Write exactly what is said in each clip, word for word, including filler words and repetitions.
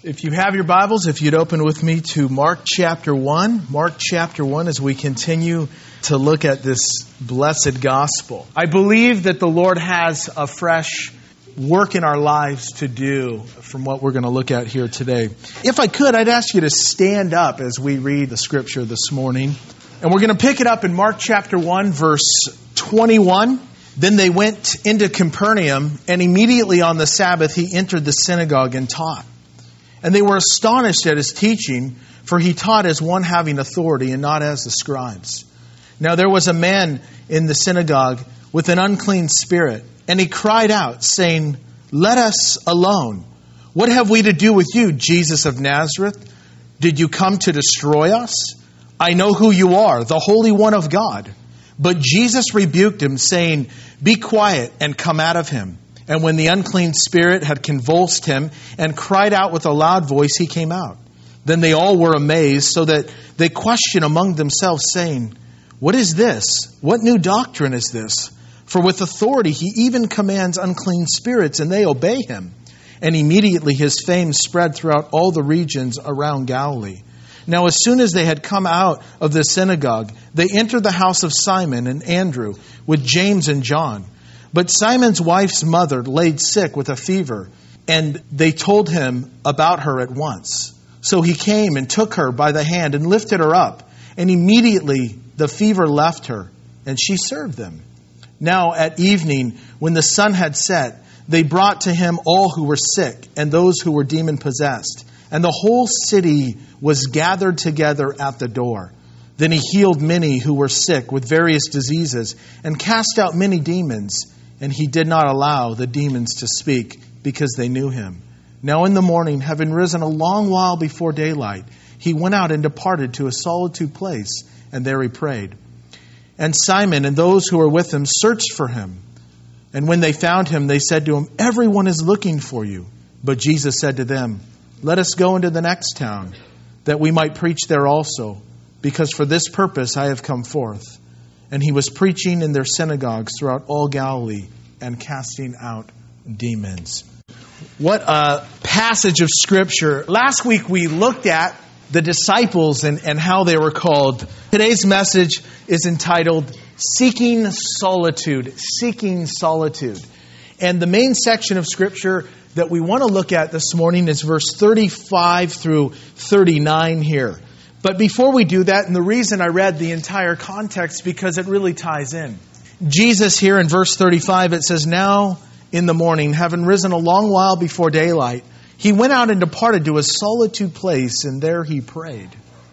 If you have your Bibles, if you'd open with me to Mark chapter one. Mark chapter one as we continue to look at this blessed gospel. I believe that the Lord has a fresh work in our lives to do from what we're going to look at here today. If I could, I'd ask you to stand up as we read the scripture this morning. And we're going to pick it up in Mark chapter one, verse twenty-one. Then they went into Capernaum, and immediately on the Sabbath he entered the synagogue and taught. And they were astonished at his teaching, for he taught as one having authority and not as the scribes. Now there was a man in the synagogue with an unclean spirit, and he cried out, saying, "Let us alone. What have we to do with you, Jesus of Nazareth? Did you come to destroy us? I know who you are, the Holy One of God." But Jesus rebuked him, saying, "Be quiet and come out of him." And when the unclean spirit had convulsed him and cried out with a loud voice, he came out. Then they all were amazed, so that they questioned among themselves, saying, "What is this? What new doctrine is this? For with authority he even commands unclean spirits, and they obey him." And immediately his fame spread throughout all the regions around Galilee. Now as soon as they had come out of the synagogue, they entered the house of Simon and Andrew with James and John. But Simon's wife's mother laid sick with a fever, and they told him about her at once. So he came and took her by the hand and lifted her up, and immediately the fever left her, and she served them. Now at evening, when the sun had set, they brought to him all who were sick and those who were demon-possessed, and the whole city was gathered together at the door. Then he healed many who were sick with various diseases, and cast out many demons. And he did not allow the demons to speak, because they knew him. Now in the morning, having risen a long while before daylight, he went out and departed to a solitude place, and there he prayed. And Simon and those who were with him searched for him. And when they found him, they said to him, "Everyone is looking for you." But Jesus said to them, "Let us go into the next town, that we might preach there also, because for this purpose I have come forth." And he was preaching in their synagogues throughout all Galilee and casting out demons. What a passage of Scripture. Last week we looked at the disciples and, and how they were called. Today's message is entitled Seeking Solitude. Seeking Solitude. And the main section of Scripture that we want to look at this morning is verse thirty-five through thirty-nine here. But before we do that, and the reason I read the entire context, because it really ties in. Jesus here in verse thirty-five, it says, "Now in the morning, having risen a long while before daylight, he went out and departed to a solitude place, and there he prayed."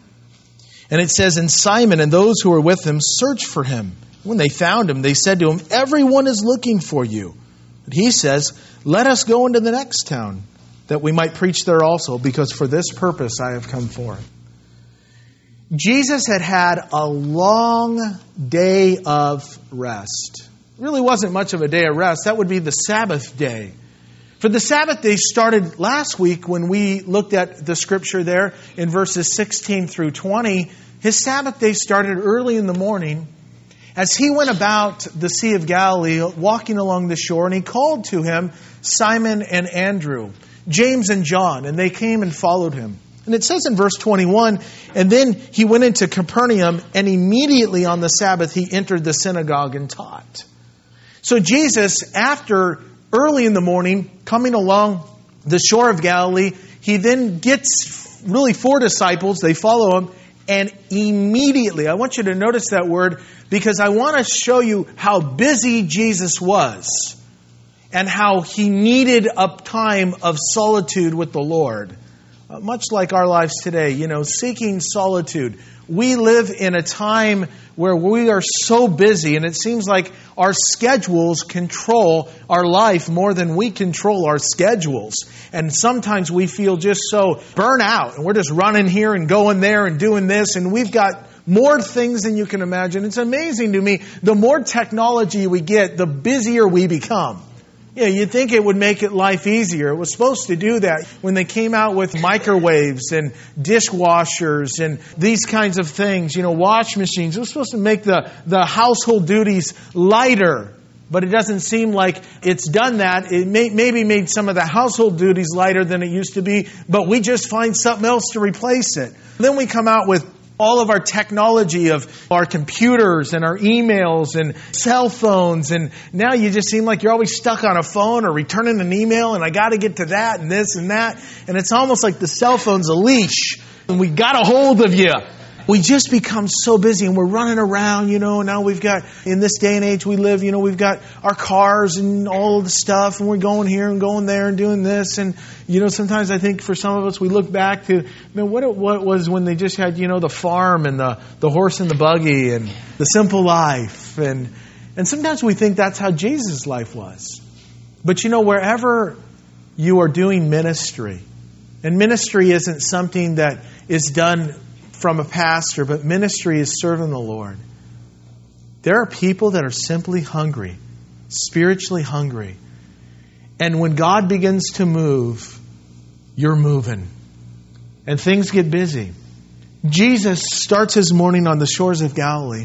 And it says, "And Simon and those who were with him searched for him. When they found him, they said to him, 'Everyone is looking for you.' But he says, 'Let us go into the next town, that we might preach there also, because for this purpose I have come forth.'" Jesus had had a long day of rest. It really wasn't much of a day of rest. That would be the Sabbath day. For the Sabbath day started last week when we looked at the scripture there in verses sixteen through twenty. His Sabbath day started early in the morning as he went about the Sea of Galilee, walking along the shore, and he called to him Simon and Andrew, James and John, and they came and followed him. And it says in verse twenty-one, "And then he went into Capernaum, and immediately on the Sabbath he entered the synagogue and taught." So Jesus, after early in the morning, coming along the shore of Galilee, he then gets really four disciples. They follow him, and immediately, I want you to notice that word, because I want to show you how busy Jesus was and how he needed a time of solitude with the Lord. Uh, much like our lives today, you know, seeking solitude. We live in a time where we are so busy, and it seems like our schedules control our life more than we control our schedules. And sometimes we feel just so burnt out, and we're just running here and going there and doing this, and we've got more things than you can imagine. It's amazing to me, the more technology we get, the busier we become. Yeah, you'd think it would make it life easier. It was supposed to do that when they came out with microwaves and dishwashers and these kinds of things, you know, wash machines. It was supposed to make the, the household duties lighter. but it doesn't seem like it's done that. It may, maybe made some of the household duties lighter than it used to be, but we just find something else to replace it. Then we come out with all of our technology of our computers and our emails and cell phones, and now you just seem like you're always stuck on a phone or returning an email, and I got to get to that and this and that. And it's almost like the cell phone's a leash, and we got a hold of you. We just become so busy and we're running around, you know, now we've got, in this day and age we live, you know, we've got our cars and all of the stuff, and we're going here and going there and doing this. And, you know, sometimes I think for some of us, we look back to, man, what it what was when they just had, you know, the farm and the, the horse and the buggy and the simple life. And, and sometimes we think that's how Jesus' life was. But, you know, wherever you are doing ministry, and ministry isn't something that is done from a pastor, but ministry is serving the Lord. There are people that are simply hungry, spiritually hungry. And when God begins to move, you're moving. And things get busy. Jesus starts his morning on the shores of Galilee.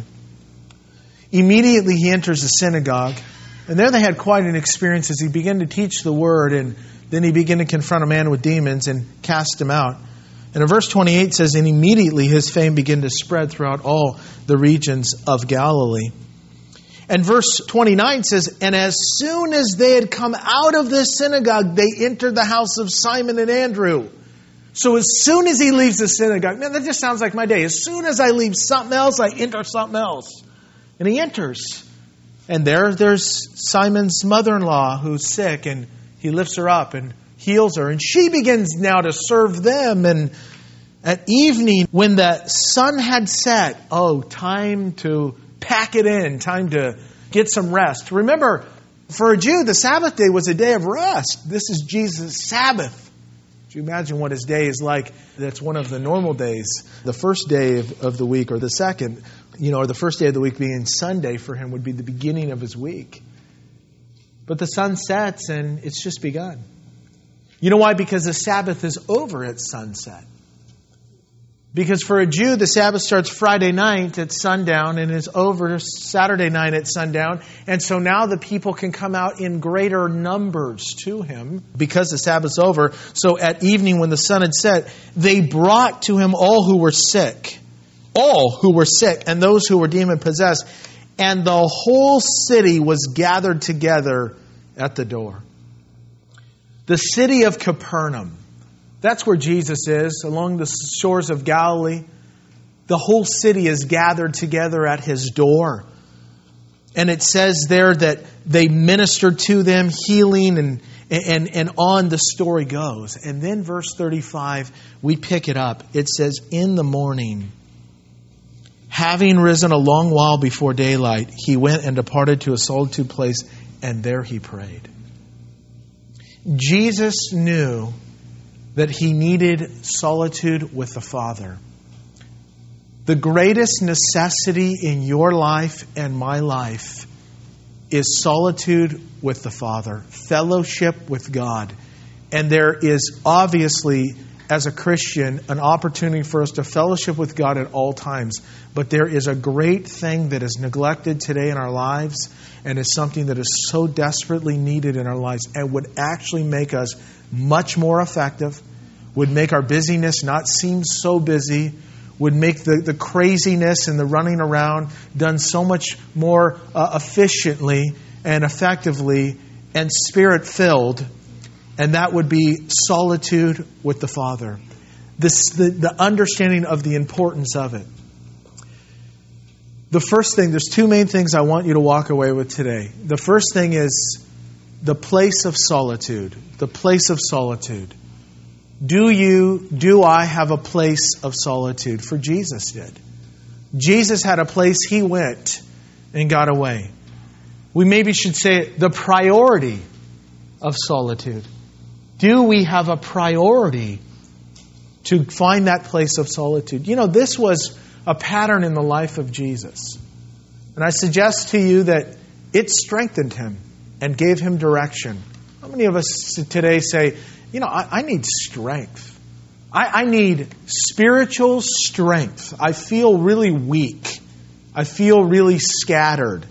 Immediately he enters the synagogue. And there they had quite an experience as he began to teach the word. And then he began to confront a man with demons and cast him out. And in verse twenty-eight says, and immediately his fame began to spread throughout all the regions of Galilee. And verse twenty-nine says, and as soon as they had come out of this synagogue, they entered the house of Simon and Andrew. So as soon as he leaves the synagogue, man, that just sounds like my day. As soon as I leave something else, I enter something else. And he enters. And there, there's Simon's mother-in-law who's sick, and he lifts her up and heals her, and she begins now to serve them. And at evening, when the sun had set, oh, time to pack it in, time to get some rest. Remember, for a Jew, the Sabbath day was a day of rest. This is Jesus' Sabbath. Do you imagine what his day is like? That's one of the normal days. The first day of, of the week, or the second, you know, or the first day of the week being Sunday for him would be the beginning of his week. But the sun sets and it's just begun. You know why? Because the Sabbath is over at sunset. Because for a Jew, the Sabbath starts Friday night at sundown and is over Saturday night at sundown. And so now the people can come out in greater numbers to him because the Sabbath's over. So at evening when the sun had set, they brought to him all who were sick. All who were sick and those who were demon-possessed. And the whole city was gathered together at the door. The city of Capernaum. That's where Jesus is, along the shores of Galilee. The whole city is gathered together at his door. And it says there that they ministered to them, healing, and, and, and on the story goes. And then verse thirty-five, we pick it up. It says, in the morning, having risen a long while before daylight, he went and departed to a solitude place, and there he prayed. Jesus knew that he needed solitude with the Father. The greatest necessity in your life and my life is solitude with the Father, fellowship with God. And there is obviously, as a Christian, an opportunity for us to fellowship with God at all times. But there is a great thing that is neglected today in our lives, and is something that is so desperately needed in our lives and would actually make us much more effective, would make our busyness not seem so busy, would make the, the craziness and the running around done so much more uh, efficiently and effectively and spirit-filled. And that would be solitude with the Father. This, the, the understanding of the importance of it. The first thing, there's two main things I want you to walk away with today. The first thing is the place of solitude. The place of solitude. Do you, do I have a place of solitude? For Jesus did. Jesus had a place he went and got away. We maybe should say the priority of solitude. Do we have a priority to find that place of solitude? You know, this was a pattern in the life of Jesus. And I suggest to you that it strengthened him and gave him direction. How many of us today say, you know, I, I need strength. I, I need spiritual strength. I feel really weak. I feel really scattered.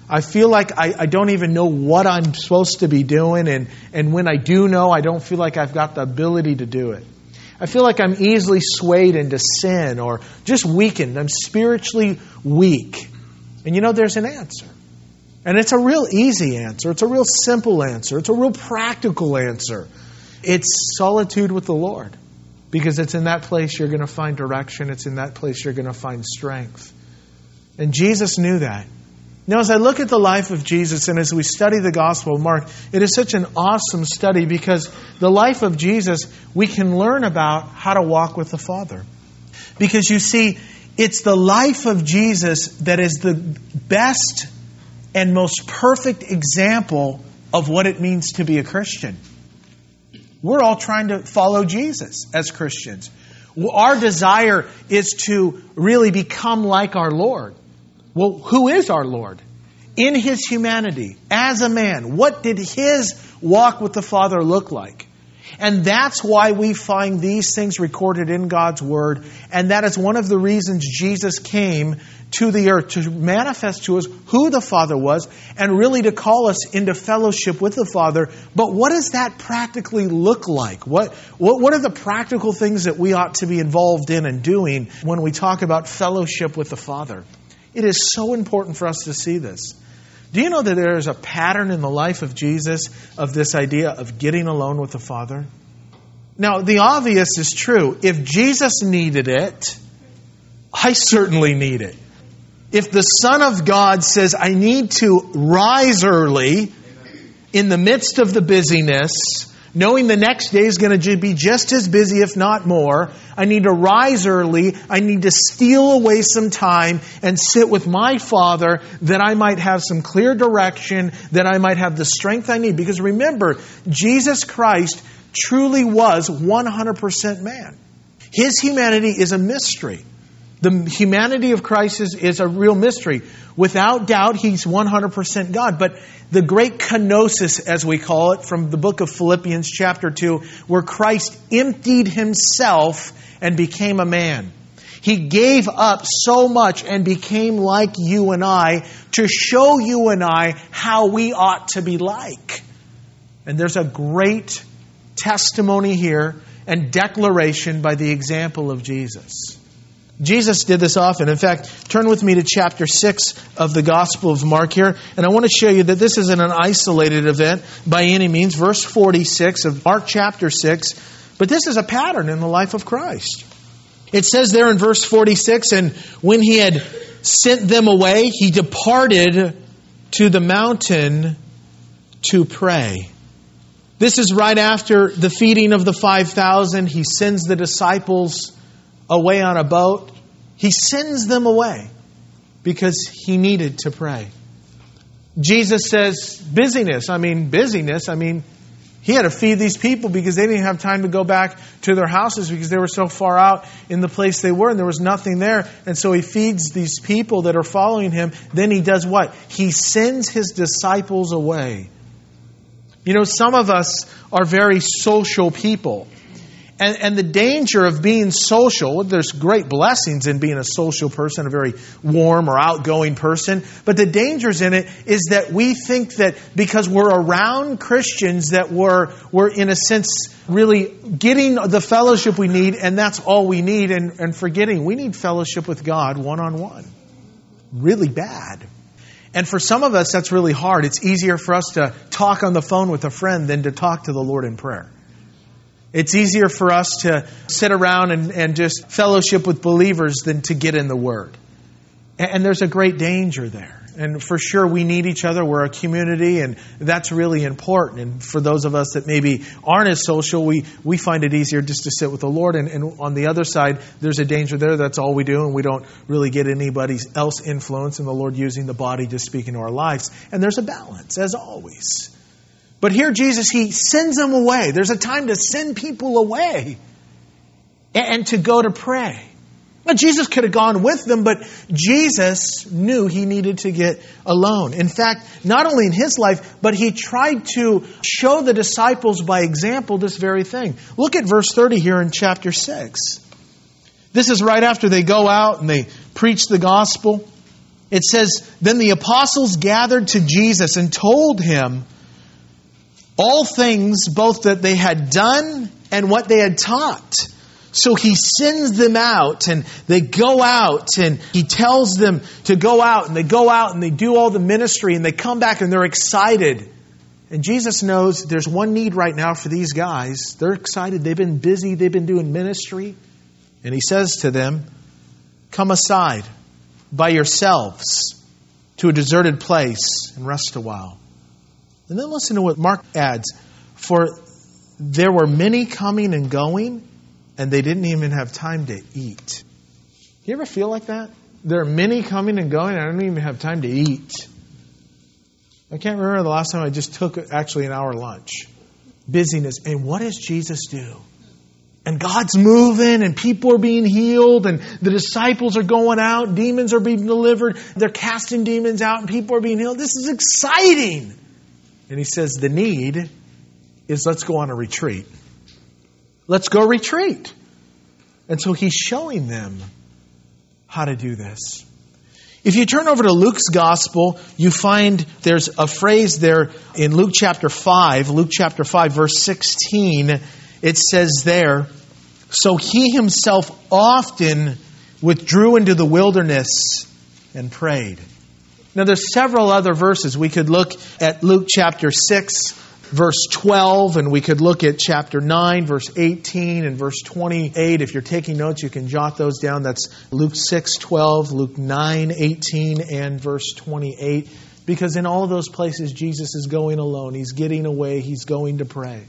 I feel like I, I don't even know what I'm supposed to be doing, and, and when I do know, I don't feel like I've got the ability to do it. I feel like I'm easily swayed into sin or just weakened. I'm spiritually weak. And you know, there's an answer. And it's a real easy answer. It's a real simple answer. It's a real practical answer. It's solitude with the Lord. Because it's in that place you're going to find direction. It's in that place you're going to find strength. And Jesus knew that. Now, as I look at the life of Jesus and as we study the Gospel of Mark, it is such an awesome study because the life of Jesus, we can learn about how to walk with the Father. Because you see, it's the life of Jesus that is the best and most perfect example of what it means to be a Christian. We're all trying to follow Jesus as Christians. Our desire is to really become like our Lord. Well, who is our Lord? In His humanity, as a man, what did His walk with the Father look like? And that's why we find these things recorded in God's Word. And that is one of the reasons Jesus came to the earth, to manifest to us who the Father was and really to call us into fellowship with the Father. But what does that practically look like? What, what, what are the practical things that we ought to be involved in and doing when we talk about fellowship with the Father? It is so important for us to see this. Do you know that there is a pattern in the life of Jesus of this idea of getting alone with the Father? Now, the obvious is true. If Jesus needed it, I certainly need it. If the Son of God says, I need to rise early in the midst of the busyness, knowing the next day is going to be just as busy, if not more, I need to rise early. I need to steal away some time and sit with my Father that I might have some clear direction, that I might have the strength I need. Because remember, Jesus Christ truly was one hundred percent man. His humanity is a mystery. The humanity of Christ is, is a real mystery. Without doubt, He's one hundred percent God. But the great kenosis, as we call it, from the book of Philippians chapter two, where Christ emptied Himself and became a man. He gave up so much and became like you and I to show you and I how we ought to be like. And there's a great testimony here and declaration by the example of Jesus. Jesus did this often. In fact, turn with me to chapter six of the Gospel of Mark here. And I want to show you that this isn't an isolated event by any means. Verse forty-six of Mark chapter six. But this is a pattern in the life of Christ. It says there in verse forty-six, and when He had sent them away, He departed to the mountain to pray. This is right after the feeding of the five thousand. He sends the disciples away on a boat. He sends them away because He needed to pray. Jesus says, busyness. I mean, busyness. I mean, He had to feed these people because they didn't have time to go back to their houses because they were so far out in the place they were and there was nothing there. And so He feeds these people that are following Him. Then He does what? He sends His disciples away. You know, some of us are very social people. And, and the danger of being social, there's great blessings in being a social person, a very warm or outgoing person. But the dangers in it is that we think that because we're around Christians that we're, we're in a sense really getting the fellowship we need and that's all we need and, and forgetting we need fellowship with God one-on-one. Really bad. And for some of us, that's really hard. It's easier for us to talk on the phone with a friend than to talk to the Lord in prayer. It's easier for us to sit around and, and just fellowship with believers than to get in the Word. And, and there's a great danger there. And for sure, we need each other. We're a community, and that's really important. And for those of us that maybe aren't as social, we, we find it easier just to sit with the Lord. And, and on the other side, there's a danger there. That's all we do, and we don't really get anybody else influence, and the Lord using the body to speak into our lives. And there's a balance, as always. But here Jesus, He sends them away. There's a time to send people away and to go to pray. Now, Jesus could have gone with them, but Jesus knew He needed to get alone. In fact, not only in His life, but He tried to show the disciples by example this very thing. Look at verse thirty here in chapter six. This is right after they go out and they preach the gospel. It says, then the apostles gathered to Jesus and told him all things, both that they had done and what they had taught. So he sends them out, and they go out, and he tells them to go out, and they go out and they do all the ministry, and they come back and they're excited. And Jesus knows there's one need right now for these guys. They're excited. They've been busy. They've been doing ministry. And he says to them, come aside by yourselves to a deserted place and rest a while. And then listen to what Mark adds. For there were many coming and going, and they didn't even have time to eat. You ever feel like that? There are many coming and going, and I don't even have time to eat. I can't remember the last time I just took actually an hour lunch. Busyness. And what does Jesus do? And God's moving, and people are being healed, and the disciples are going out, demons are being delivered, they're casting demons out, and people are being healed. This is exciting. And he says the need is let's go on a retreat. Let's go retreat. And so he's showing them how to do this. If you turn over to Luke's gospel, you find there's a phrase there in Luke chapter five, Luke chapter five, verse sixteen. It says there, so he himself often withdrew into the wilderness and prayed. Now there's several other verses. We could look at Luke chapter six, verse twelve, and we could look at chapter nine, verse eighteen, and verse twenty-eight. If you're taking notes, you can jot those down. That's Luke six, twelve, Luke nine, eighteen, and verse twenty-eight. Because in all of those places, Jesus is going alone. He's getting away. He's going to pray.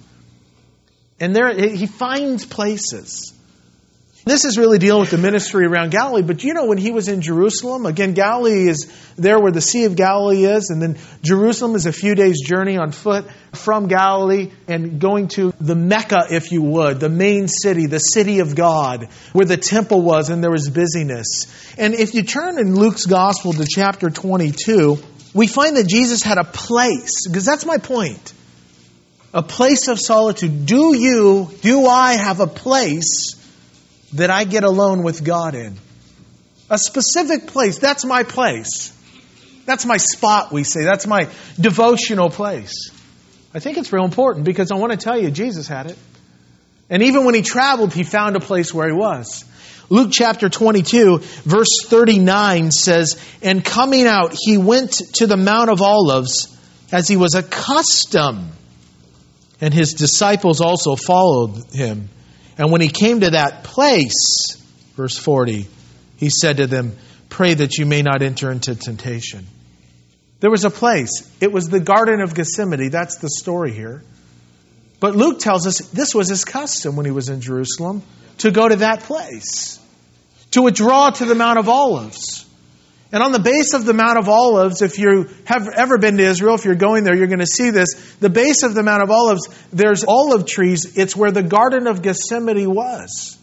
And there he finds places. This is really dealing with the ministry around Galilee. But you know, when he was in Jerusalem, again, Galilee is there where the Sea of Galilee is. And then Jerusalem is a few days' journey on foot from Galilee and going to the Mecca, if you would, the main city, the city of God, where the temple was and there was busyness. And if you turn in Luke's gospel to chapter twenty-two, we find that Jesus had a place, because that's my point. A place of solitude. Do you, do I have a place that I get alone with God in? A specific place. That's my place. That's my spot, we say. That's my devotional place. I think it's real important because I want to tell you, Jesus had it. And even when he traveled, he found a place where he was. Luke chapter twenty-two, verse thirty-nine says, and coming out, he went to the Mount of Olives as he was accustomed. And his disciples also followed him. And when he came to that place, verse forty, he said to them, pray that you may not enter into temptation. There was a place. It was the Garden of Gethsemane. That's the story here. But Luke tells us this was his custom when he was in Jerusalem, to go to that place, to withdraw to the Mount of Olives. And on the base of the Mount of Olives, if you have ever been to Israel, if you're going there, you're going to see this. The base of the Mount of Olives, there's olive trees. It's where the Garden of Gethsemane was.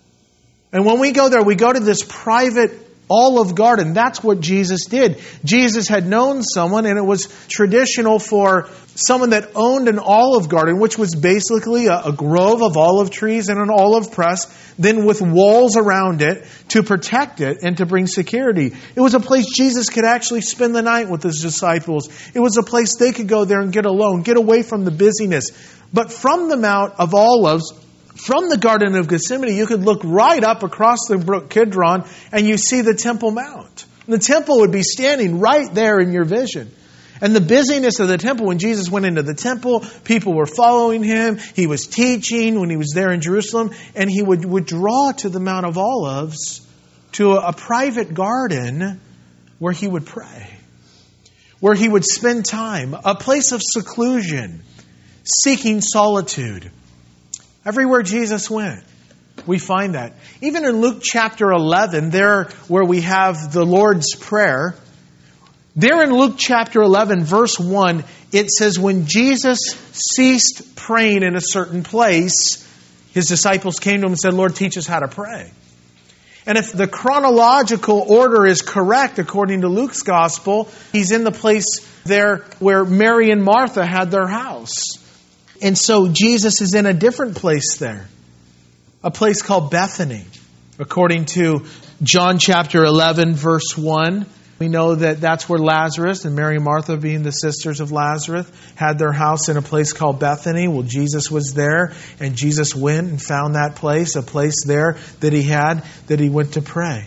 And when we go there, we go to this private olive garden. That's what Jesus did. Jesus had known someone, and it was traditional for someone that owned an olive garden, which was basically a, a grove of olive trees and an olive press, then with walls around it to protect it and to bring security. It was a place Jesus could actually spend the night with his disciples. It was a place they could go there and get alone, get away from the busyness. But from the Mount of Olives, from the Garden of Gethsemane, you could look right up across the brook Kidron and you see the Temple Mount. The temple would be standing right there in your vision. And the busyness of the temple, when Jesus went into the temple, people were following him. He was teaching when he was there in Jerusalem. And he would withdraw to the Mount of Olives, to a, a private garden where he would pray, where he would spend time, a place of seclusion, seeking solitude. Everywhere Jesus went, we find that. Even in Luke chapter eleven, there where we have the Lord's Prayer, there in Luke chapter eleven, verse one, it says, when Jesus ceased praying in a certain place, his disciples came to him and said, Lord, teach us how to pray. And if the chronological order is correct, according to Luke's gospel, he's in the place there where Mary and Martha had their house. And so Jesus is in a different place there. A place called Bethany. According to John chapter eleven, verse one, We know that that's where Lazarus and Mary and Martha, being the sisters of Lazarus, had their house in a place called Bethany. Well, Jesus was there, and Jesus went and found that place, a place there that he had, that he went to pray.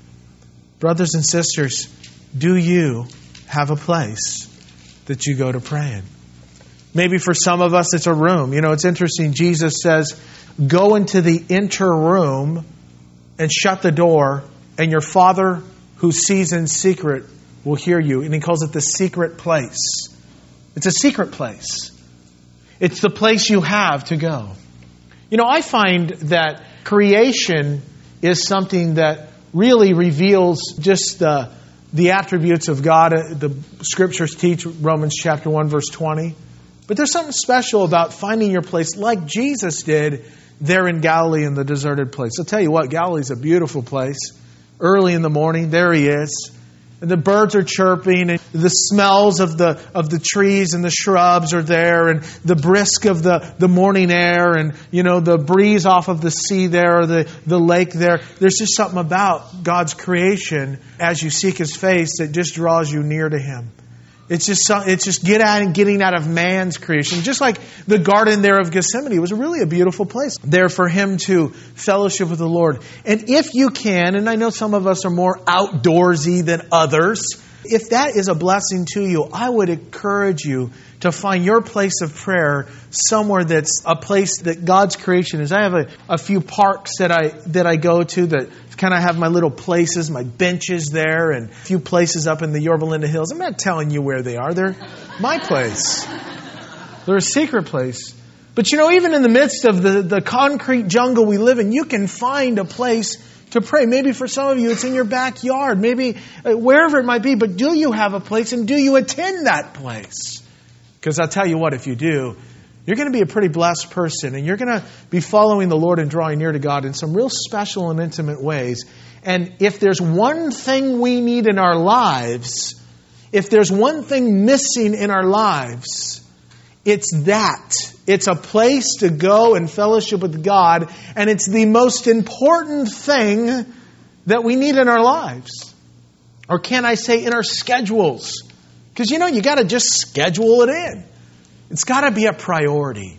Brothers and sisters, do you have a place that you go to pray in? Maybe for some of us it's a room. You know, it's interesting. Jesus says, go into the inner room and shut the door, and your Father who sees in secret will hear you. And he calls it the secret place. It's a secret place. It's the place you have to go. You know, I find that creation is something that really reveals just the, the attributes of God. The Scriptures teach, Romans chapter one, verse twenty. But there's something special about finding your place like Jesus did there in Galilee in the deserted place. I'll tell you what, Galilee's a beautiful place. Early in the morning, there he is. And the birds are chirping, and the smells of the of the trees and the shrubs are there, and the brisk of the, the morning air, and you know, the breeze off of the sea there, or the, the lake there. There's just something about God's creation as you seek His face that just draws you near to Him. It's just it's just get out and getting out of man's creation. Just like the garden there of Gethsemane was really a beautiful place there for him to fellowship with the Lord. And if you can, and I know some of us are more outdoorsy than others, if that is a blessing to you, I would encourage you to find your place of prayer somewhere that's a place that God's creation is. I have a, a few parks that I that I go to that kind of have my little places, my benches there, and a few places up in the Yorba Linda Hills. I'm not telling you where they are. They're my place. They're a secret place. But you know, even in the midst of the, the concrete jungle we live in, you can find a place to pray. Maybe for some of you, it's in your backyard. Maybe uh, wherever it might be. But do you have a place, and do you attend that place? Because I'll tell you what, if you do, you're going to be a pretty blessed person, and you're going to be following the Lord and drawing near to God in some real special and intimate ways. And if there's one thing we need in our lives, if there's one thing missing in our lives, it's that. It's a place to go and fellowship with God, and it's the most important thing that we need in our lives. Or can I say in our schedules? Because, you know, you got to just schedule it in. It's got to be a priority.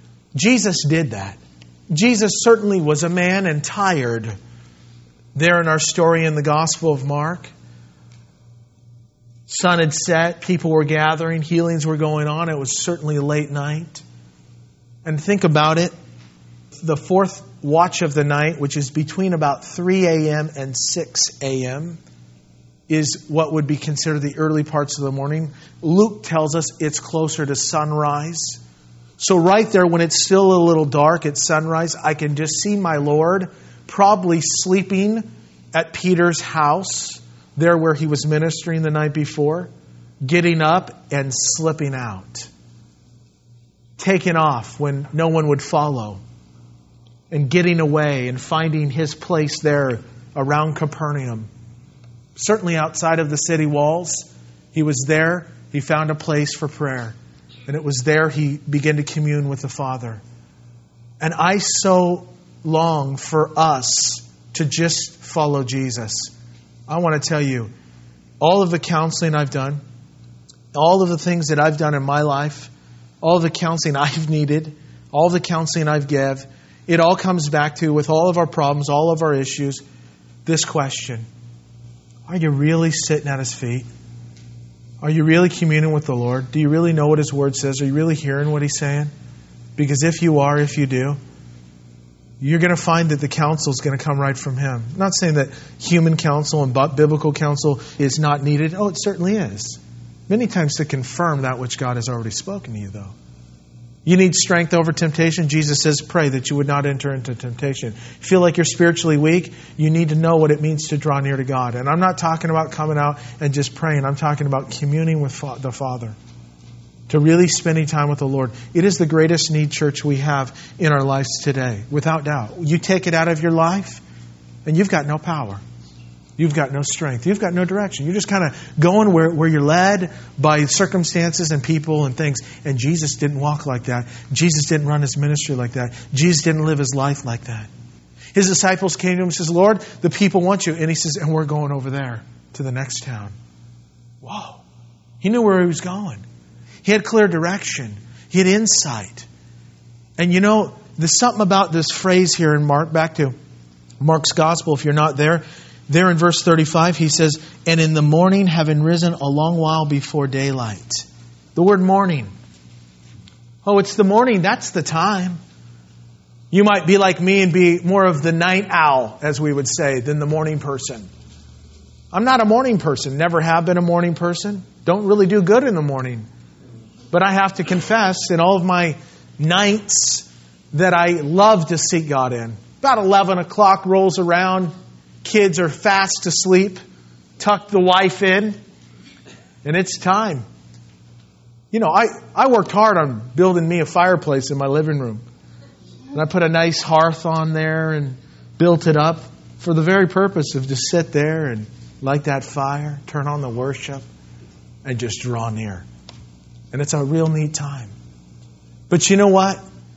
Jesus did that. Jesus certainly was a man and tired. There in our story in the Gospel of Mark, sun had set, people were gathering, healings were going on. It was certainly late night. And think about it. The fourth watch of the night, which is between about three a.m. and six a.m., is what would be considered the early parts of the morning. Luke tells us it's closer to sunrise. So right there, when it's still a little dark at sunrise, I can just see my Lord probably sleeping at Peter's house, there where he was ministering the night before, getting up and slipping out, taking off when no one would follow, and getting away and finding his place there around Capernaum. Certainly outside of the city walls, he was there. He found a place for prayer. And it was there he began to commune with the Father. And I so long for us to just follow Jesus. I want to tell you, all of the counseling I've done, all of the things that I've done in my life, all of the counseling I've needed, all the counseling I've given, it all comes back to, with all of our problems, all of our issues, this question. Are you really sitting at His feet? Are you really communing with the Lord? Do you really know what His Word says? Are you really hearing what He's saying? Because if you are, if you do, you're going to find that the counsel is going to come right from Him. I'm not saying that human counsel and biblical counsel is not needed. Oh, it certainly is. Many times to confirm that which God has already spoken to you, though. You need strength over temptation. Jesus says, pray that you would not enter into temptation. You feel like you're spiritually weak, you need to know what it means to draw near to God. And I'm not talking about coming out and just praying. I'm talking about communing with the Father. To really spending time with the Lord. It is the greatest need, church, we have in our lives today, without doubt. You take it out of your life, and you've got no power. You've got no strength. You've got no direction. You're just kind of going where, where you're led by circumstances and people and things. And Jesus didn't walk like that. Jesus didn't run His ministry like that. Jesus didn't live His life like that. His disciples came to him and says, Lord, the people want you. And he says, and we're going over there to the next town. Whoa. He knew where he was going. He had clear direction. He had insight. And you know, there's something about this phrase here in Mark, back to Mark's Gospel, if you're not there. There in verse thirty-five, he says, and in the morning, having risen a long while before daylight. The word morning. Oh, it's the morning. That's the time. You might be like me and be more of the night owl, as we would say, than the morning person. I'm not a morning person. Never have been a morning person. Don't really do good in the morning. But I have to confess, in all of my nights, that I love to seek God in. About eleven o'clock rolls around. Kids are fast asleep. Tuck the wife in. And it's time. You know, I, I worked hard on building me a fireplace in my living room. And I put a nice hearth on there and built it up for the very purpose of just sit there and light that fire, turn on the worship, and just draw near. And it's a real neat time. But you know what?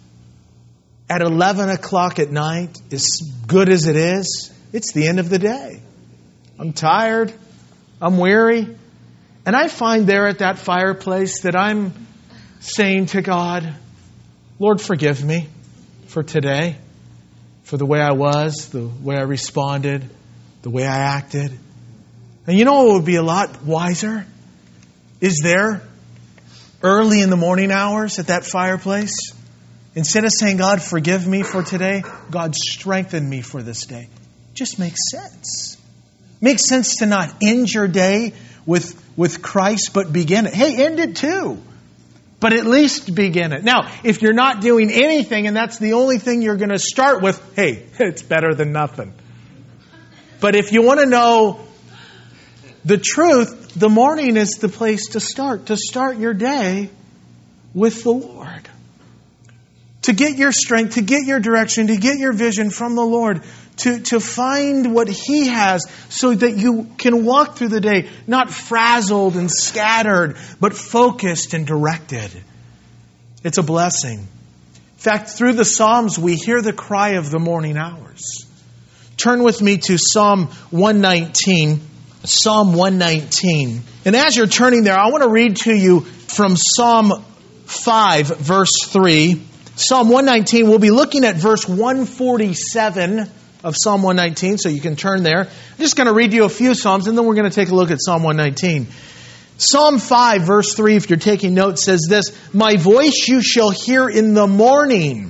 At eleven o'clock at night, as good as it is, it's the end of the day. I'm tired. I'm weary. And I find there at that fireplace that I'm saying to God, Lord, forgive me for today, for the way I was, the way I responded, the way I acted. And you know what would be a lot wiser? Is there, early in the morning hours at that fireplace, instead of saying, God, forgive me for today, God, strengthen me for this day. Just makes sense. Makes sense to not end your day with, with Christ, but begin it. Hey, end it too. But at least begin it. Now, if you're not doing anything and that's the only thing you're going to start with, hey, it's better than nothing. But if you want to know the truth, the morning is the place to start. To start your day with the Lord. To get your strength, to get your direction, to get your vision from the Lord. To, to find what He has so that you can walk through the day not frazzled and scattered, but focused and directed. It's a blessing. In fact, through the Psalms, we hear the cry of the morning hours. Turn with me to Psalm one nineteen. Psalm one nineteen. And as you're turning there, I want to read to you from Psalm five, verse three. Psalm one nineteen, we'll be looking at verse one forty-seven of Psalm one nineteen, so you can turn there. I'm just going to read you a few Psalms, and then we're going to take a look at Psalm one nineteen. Psalm five, verse three, if you're taking notes, says this, my voice you shall hear in the morning.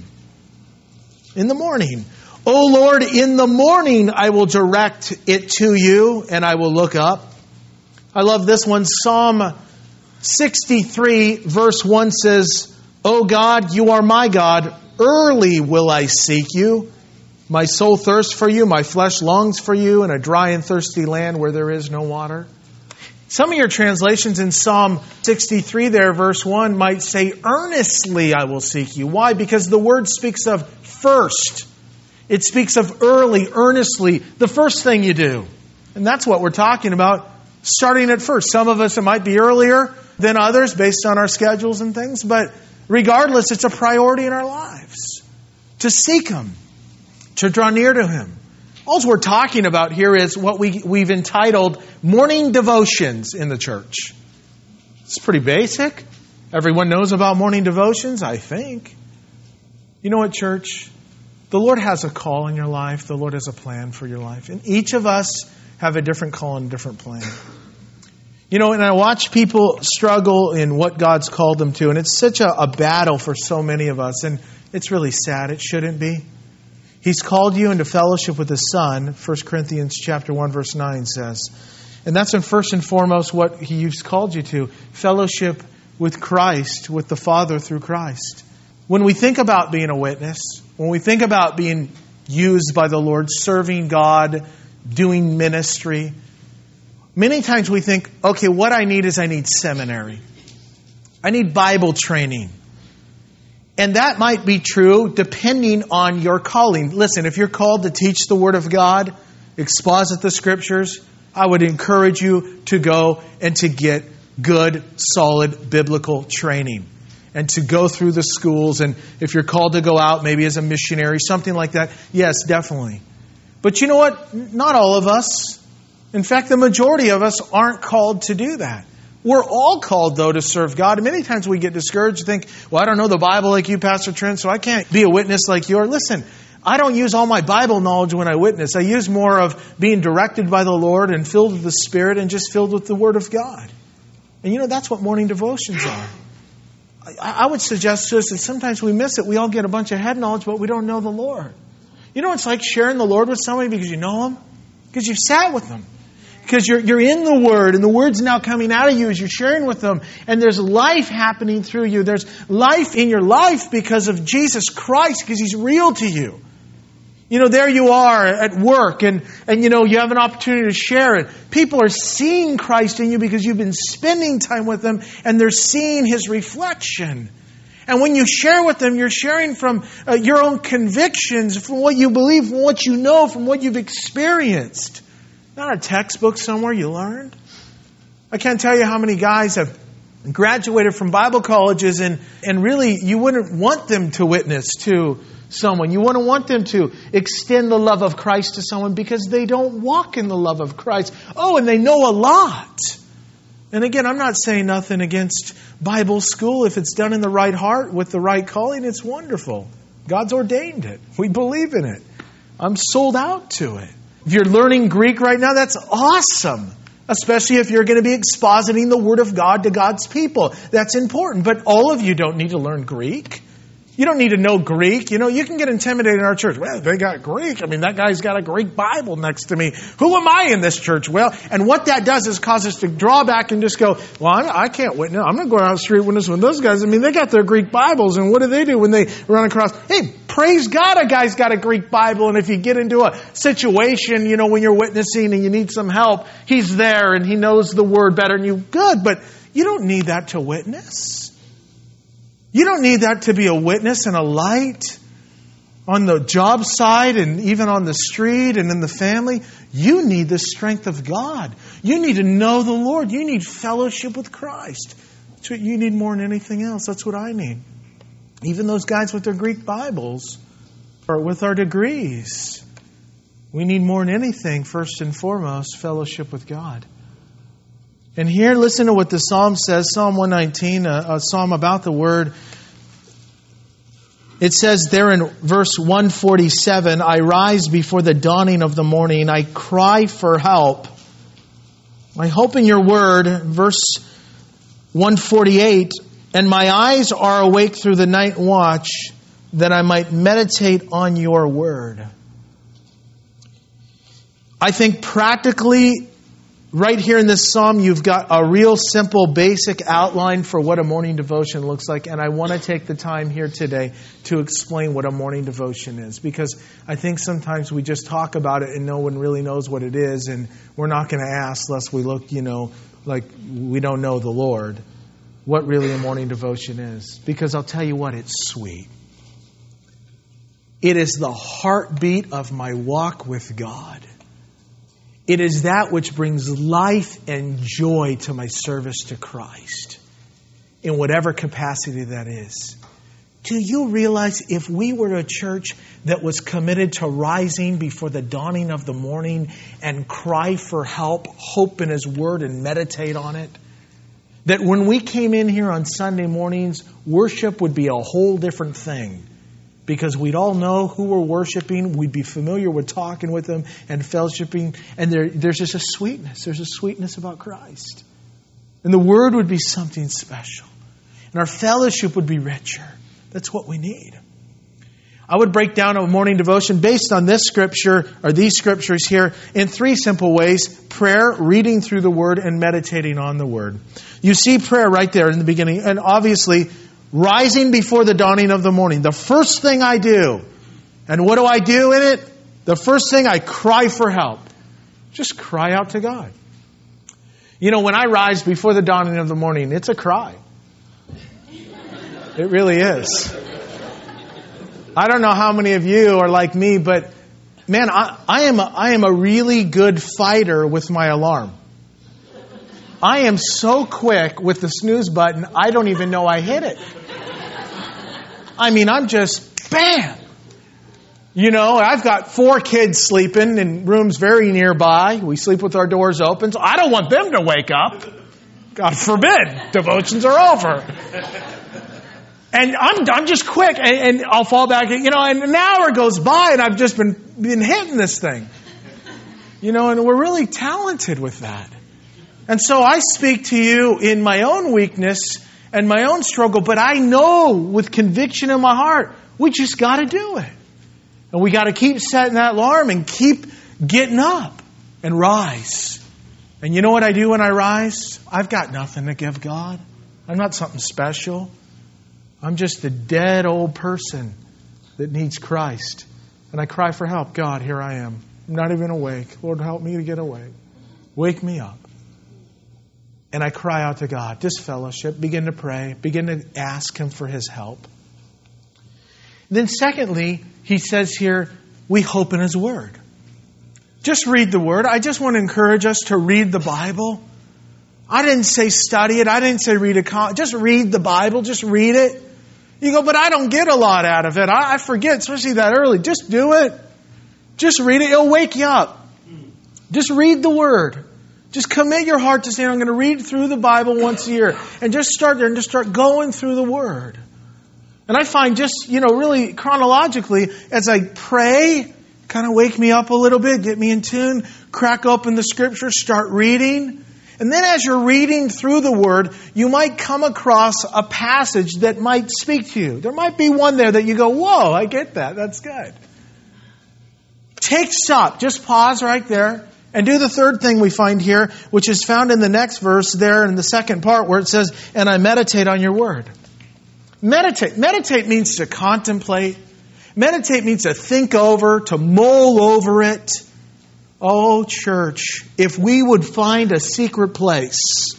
In the morning. O Lord, in the morning I will direct it to you, and I will look up. I love this one. Psalm sixty-three, verse one says, O God, you are my God. Early will I seek you. My soul thirsts for you. My flesh longs for you in a dry and thirsty land where there is no water. Some of your translations in Psalm sixty-three there, verse one, might say, earnestly I will seek you. Why? Because the word speaks of first. It speaks of early, earnestly, the first thing you do. And that's what we're talking about, starting at first. Some of us, it might be earlier than others based on our schedules and things, but regardless, it's a priority in our lives to seek Him, to draw near to Him. All we're talking about here is what we, we've entitled morning devotions in the church. It's pretty basic. Everyone knows about morning devotions, I think. You know what, church? The Lord has a call in your life. The Lord has a plan for your life. And each of us have a different call and a different plan. You know, and I watch people struggle in what God's called them to. And it's such a, a battle for so many of us. And it's really sad. It shouldn't be. He's called you into fellowship with His Son. First Corinthians chapter one, verse nine says. And that's in first and foremost what He's called you to. Fellowship with Christ, with the Father through Christ. When we think about being a witness, when we think about being used by the Lord, serving God, doing ministry, many times we think, okay, what I need is I need seminary. I need Bible training. And that might be true depending on your calling. Listen, if you're called to teach the Word of God, exposit the Scriptures, I would encourage you to go and to get good, solid biblical training. and to go through the schools. And if you're called to go out, maybe as a missionary, something like that, yes, definitely. But you know what? Not all of us. In fact, the majority of us aren't called to do that. We're all called, though, to serve God. And many times we get discouraged and think, well, I don't know the Bible like you, Pastor Trent, so I can't be a witness like you are. Listen, I don't use all my Bible knowledge when I witness. I use more of being directed by the Lord and filled with the Spirit and just filled with the Word of God. And you know, that's what morning devotions are. I, I would suggest to us that sometimes we miss it. We all get a bunch of head knowledge, but we don't know the Lord. You know, it's like sharing the Lord with somebody because you know Him, because you've sat with them. Because you're you're in the Word, and the Word's now coming out of you as you're sharing with them. And there's life happening through you. There's life in your life because of Jesus Christ, because He's real to you. You know, there you are at work, and, and you know, you have an opportunity to share it. People are seeing Christ in you because you've been spending time with them, and they're seeing His reflection. And when you share with them, you're sharing from uh, your own convictions, from what you believe, from what you know, from what you've experienced. Not a textbook somewhere you learned. I can't tell you how many guys have graduated from Bible colleges and, and really you wouldn't want them to witness to someone. You wouldn't want them to extend the love of Christ to someone because they don't walk in the love of Christ. Oh, and they know a lot. And again, I'm not saying nothing against Bible school. If it's done in the right heart with the right calling, it's wonderful. God's ordained it. We believe in it. I'm sold out to it. If you're learning Greek right now, that's awesome. Especially if you're going to be expositing the Word of God to God's people. That's important. But all of you don't need to learn Greek. You don't need to know Greek. You know, you can get intimidated in our church. Well, they got Greek. I mean, that guy's got a Greek Bible next to me. Who am I in this church? Well, and what that does is cause us to draw back and just go, well, I, I can't witness. I'm not going out the street witness with those guys. I mean, they got their Greek Bibles. And what do they do when they run across? Hey, praise God, a guy's got a Greek Bible. And if you get into a situation, you know, when you're witnessing and you need some help, he's there and he knows the Word better than you. Good, but you don't need that to witness. You don't need that to be a witness and a light on the job site and even on the street and in the family. You need the strength of God. You need to know the Lord. You need fellowship with Christ. That's what you need more than anything else. That's what I need. Even those guys with their Greek Bibles or with our degrees. We need more than anything, first and foremost, fellowship with God. And here, listen to what the Psalm says, Psalm one nineteen, a, a psalm about the Word. It says there in verse one forty-seven, I rise before the dawning of the morning, I cry for help. I hope in your Word, verse one forty-eight, and my eyes are awake through the night watch, that I might meditate on your Word. I think practically, right here in this psalm, you've got a real simple, basic outline for what a morning devotion looks like. And I want to take the time here today to explain what a morning devotion is. Because I think sometimes we just talk about it and no one really knows what it is. And we're not going to ask lest we look, you know, like we don't know the Lord, what really a morning devotion is. Because I'll tell you what, it's sweet. It is the heartbeat of my walk with God. It is that which brings life and joy to my service to Christ, in whatever capacity that is. Do you realize if we were a church that was committed to rising before the dawning of the morning and cry for help, hope in His Word, and meditate on it, that when we came in here on Sunday mornings, worship would be a whole different thing? Because we'd all know who we're worshiping. We'd be familiar with talking with them and fellowshipping. And there, there's just a sweetness. There's a sweetness about Christ. And the Word would be something special. And our fellowship would be richer. That's what we need. I would break down a morning devotion based on this scripture, or these scriptures here, in three simple ways. Prayer, reading through the Word, and meditating on the Word. You see prayer right there in the beginning. And obviously, rising before the dawning of the morning. The first thing I do, and what do I do in it? The first thing, I cry for help. Just cry out to God. You know, when I rise before the dawning of the morning, it's a cry. It really is. I don't know how many of you are like me, but man, I, I am a, I am a really good fighter with my alarm. I am so quick with the snooze button, I don't even know I hit it. I mean, I'm just, bam! You know, I've got four kids sleeping in rooms very nearby. We sleep with our doors open. So I don't want them to wake up. God forbid. Devotions are over. And I'm I'm just quick, and, and I'll fall back. You know, and an hour goes by, and I've just been been hitting this thing. You know, and we're really talented with that. And so I speak to you in my own weakness and my own struggle, but I know with conviction in my heart, we just got to do it. And we got to keep setting that alarm and keep getting up and rise. And you know what I do when I rise? I've got nothing to give God. I'm not something special. I'm just a dead old person that needs Christ. And I cry for help. God, here I am. I'm not even awake. Lord, help me to get awake. Wake me up. And I cry out to God. Just fellowship. Begin to pray. Begin to ask Him for His help. Then secondly, he says here, we hope in His Word. Just read the Word. I just want to encourage us to read the Bible. I didn't say study it. I didn't say read it. Just read the Bible. Just read it. You go, but I don't get a lot out of it. I, I forget, especially that early. Just do it. Just read it. It'll wake you up. Just read the Word. Just commit your heart to saying, I'm going to read through the Bible once a year. And just start there and just start going through the Word. And I find just, you know, really chronologically, as I pray, kind of wake me up a little bit, get me in tune, crack open the Scriptures, start reading. And then as you're reading through the Word, you might come across a passage that might speak to you. There might be one there that you go, whoa, I get that. That's good. Take stock. Just pause right there. And do the third thing we find here, which is found in the next verse there in the second part where it says, and I meditate on your Word. Meditate. Meditate means to contemplate. Meditate means to think over, to mull over it. Oh, church, if we would find a secret place,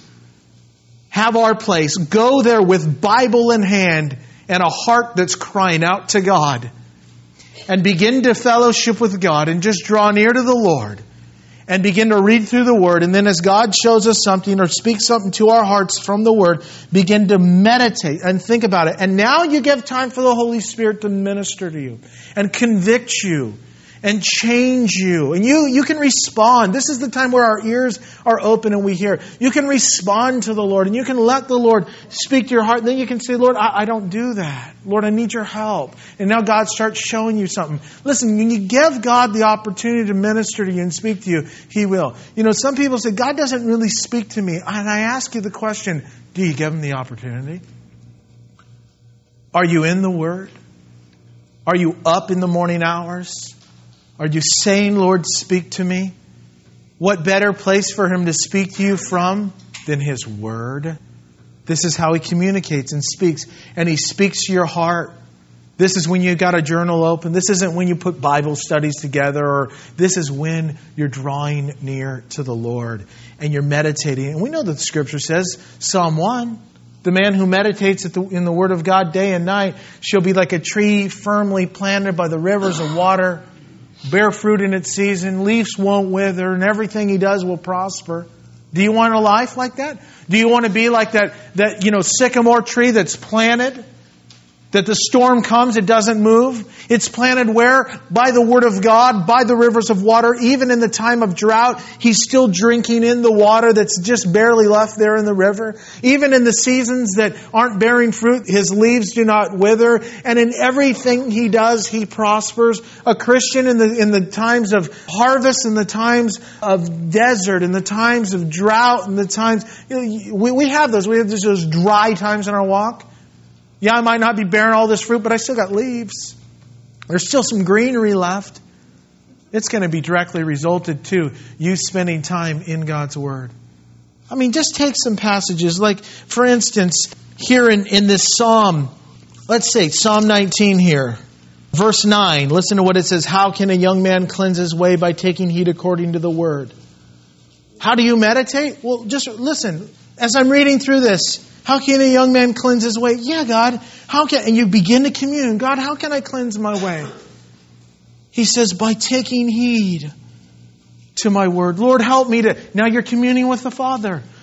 have our place, go there with Bible in hand and a heart that's crying out to God, and begin to fellowship with God and just draw near to the Lord and begin to read through the Word. And then as God shows us something or speaks something to our hearts from the Word, begin to meditate and think about it. And now you give time for the Holy Spirit to minister to you and convict you and change you. And you, you can respond. This is the time where our ears are open and we hear. You can respond to the Lord and you can let the Lord speak to your heart. And then you can say, Lord, I, I don't do that. Lord, I need your help. And now God starts showing you something. Listen, when you give God the opportunity to minister to you and speak to you, He will. You know, some people say, God doesn't really speak to me. And I ask you the question, do you give Him the opportunity? Are you in the Word? Are you up in the morning hours? Are you saying, Lord, speak to me? What better place for Him to speak to you from than His Word? This is how He communicates and speaks. And He speaks to your heart. This is when you got a journal open. This isn't when you put Bible studies together. Or this is when you're drawing near to the Lord and you're meditating. And we know that the Scripture says, Psalm one, the man who meditates at the, in the Word of God day and night shall be like a tree firmly planted by the rivers of water, bear fruit in its season, leaves won't wither, and everything he does will prosper. Do you want a life like that? Do you want to be like that, that you know, sycamore tree that's planted? That the storm comes, it doesn't move. It's planted where? By the Word of God, by the rivers of water. Even in the time of drought, he's still drinking in the water that's just barely left there in the river. Even in the seasons that aren't bearing fruit, his leaves do not wither. And in everything he does, he prospers. A Christian in the in the times of harvest, in the times of desert, in the times of drought, in the times... You know, we, we have those. We have those dry times in our walk. Yeah, I might not be bearing all this fruit, but I still got leaves. There's still some greenery left. It's going to be directly resulted to you spending time in God's Word. I mean, just take some passages. Like, for instance, here in, in this Psalm, let's say Psalm nineteen here, verse nine. Listen to what it says. How can a young man cleanse his way? By taking heed according to the Word. How do you meditate? Well, just listen. As I'm reading through this, how can a young man cleanse his way? Yeah, God, how can... And you begin to commune. God, how can I cleanse my way? He says, by taking heed to my Word. Lord, help me to... Now you're communing with the Father.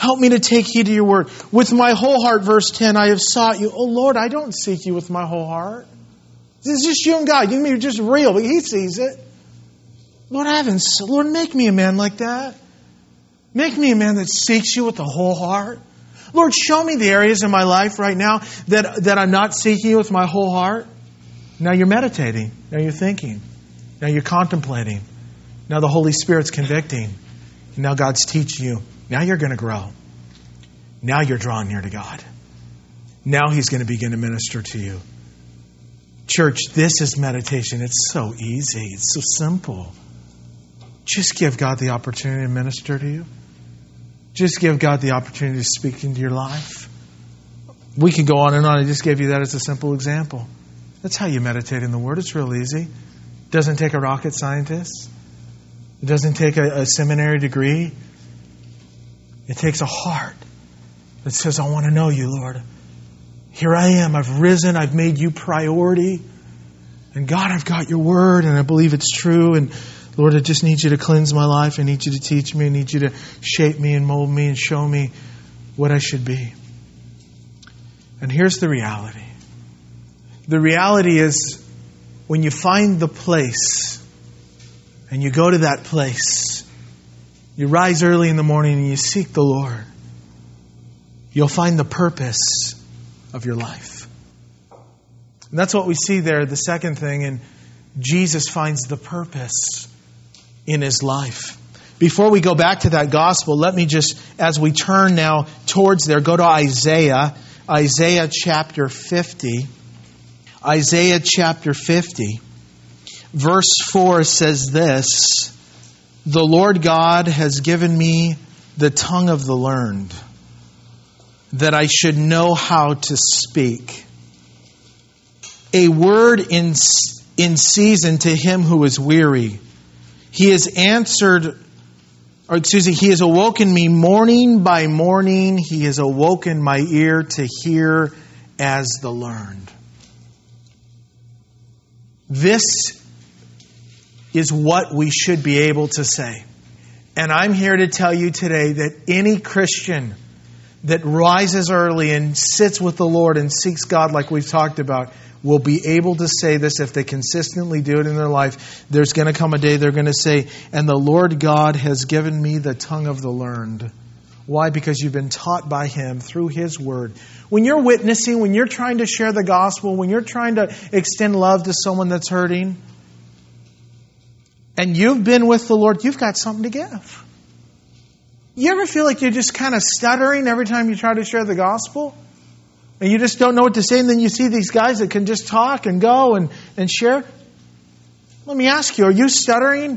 Help me to take heed to your word. With my whole heart, verse ten, I have sought you. Oh Lord, I don't seek you with my whole heart. This is just you and God. You can be just real, but He sees it. Lord, I haven't, Lord, make me a man like that. Make me a man that seeks you with the whole heart. Lord, show me the areas in my life right now that, that I'm not seeking you with my whole heart. Now you're meditating. Now you're thinking. Now you're contemplating. Now the Holy Spirit's convicting. Now God's teaching you. Now you're going to grow. Now you're drawing near to God. Now He's going to begin to minister to you. Church, this is meditation. It's so easy. It's so simple. Just give God the opportunity to minister to you. Just give God the opportunity to speak into your life. We could go on and on. I just gave you that as a simple example. That's how you meditate in the Word. It's real easy. It doesn't take a rocket scientist. It doesn't take a, a seminary degree. It takes a heart that says, I want to know you, Lord. Here I am. I've risen. I've made you priority. And God, I've got your Word and I believe it's true. And Lord, I just need you to cleanse my life. I need you to teach me. I need you to shape me and mold me and show me what I should be. And here's the reality. The reality is when you find the place and you go to that place, you rise early in the morning and you seek the Lord, you'll find the purpose of your life. And that's what we see there, the second thing, and Jesus finds the purpose in His life. Before we go back to that gospel, let me just, as we turn now towards there, go to Isaiah, Isaiah chapter fifty. Isaiah chapter fifty, verse four says this, the Lord God has given me the tongue of the learned, that I should know how to speak. A word in, in season to him who is weary. He has answered, or excuse me, He has awoken me morning by morning. He has awoken my ear to hear as the learned. This is what we should be able to say. And I'm here to tell you today that any Christian that rises early and sits with the Lord and seeks God like we've talked about will be able to say this if they consistently do it in their life. There's going to come a day they're going to say, and the Lord God has given me the tongue of the learned. Why? Because you've been taught by Him through His Word. When you're witnessing, when you're trying to share the gospel, when you're trying to extend love to someone that's hurting, and you've been with the Lord, you've got something to give. You ever feel like you're just kind of stuttering every time you try to share the gospel? And you just don't know what to say, and then you see these guys that can just talk and go and, and share? Let me ask you, are you stuttering?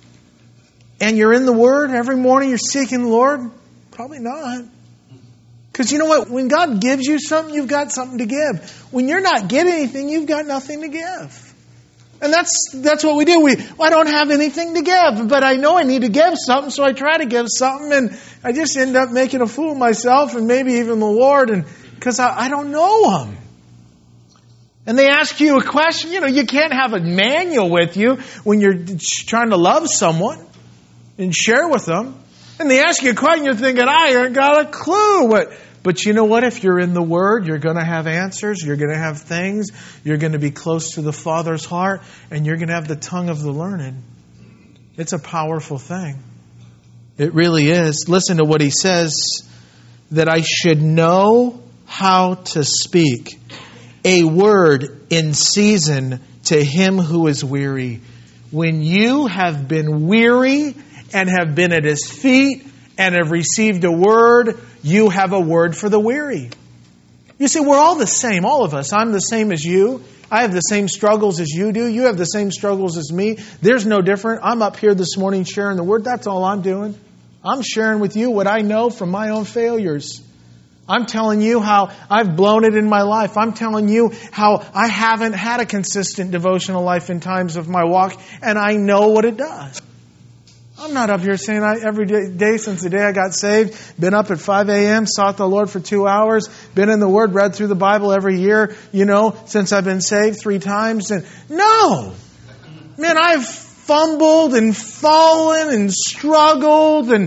And you're in the Word every morning, you're seeking the Lord? Probably not. Because you know what? When God gives you something, you've got something to give. When you're not getting anything, you've got nothing to give. And that's that's what we do. We well, I don't have anything to give, but I know I need to give something, so I try to give something, and I just end up making a fool of myself and maybe even the Lord, and because I, I don't know Him. And they ask you a question. You know, you can't have a manual with you when you're trying to love someone and share with them. And they ask you a question, you're thinking, I ain't got a clue. What? But you know what? If you're in the Word, you're going to have answers. You're going to have things. You're going to be close to the Father's heart. And you're going to have the tongue of the learned. It's a powerful thing. It really is. Listen to what He says. That I should know how to speak a word in season to him who is weary. When you have been weary and have been at His feet and have received a word, you have a word for the weary. You see, we're all the same, all of us. I'm the same as you. I have the same struggles as you do. You have the same struggles as me. There's no different. I'm up here this morning sharing the Word. That's all I'm doing. I'm sharing with you what I know from my own failures. I'm telling you how I've blown it in my life. I'm telling you how I haven't had a consistent devotional life in times of my walk, and I know what it does. I'm not up here saying I, every day, day since the day I got saved, been up at five a.m., sought the Lord for two hours, been in the Word, read through the Bible every year, you know, since I've been saved three times. And no! Man, I've fumbled and fallen and struggled and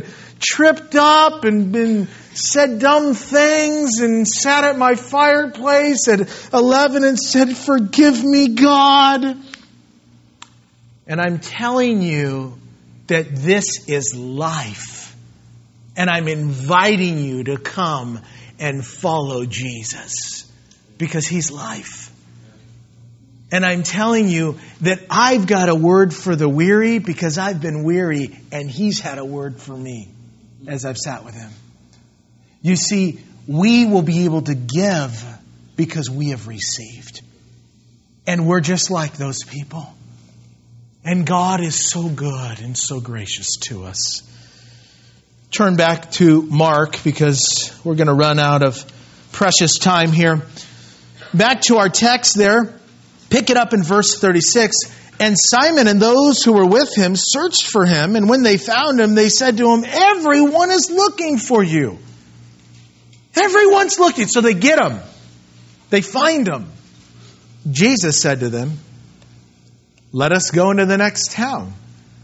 tripped up and been said dumb things and sat at my fireplace at eleven and said, "Forgive me, God." And I'm telling you that this is life. And I'm inviting you to come and follow Jesus because He's life. And I'm telling you that I've got a word for the weary because I've been weary and He's had a word for me as I've sat with Him. You see, we will be able to give because we have received. And we're just like those people. And God is so good and so gracious to us. Turn back to Mark because we're going to run out of precious time here. Back to our text there. Pick it up in verse thirty-six. And Simon and those who were with him searched for him. And when they found him, they said to him, "Everyone is looking for you." Everyone's looking. So they get him. They find him. Jesus said to them, "Let us go into the next town,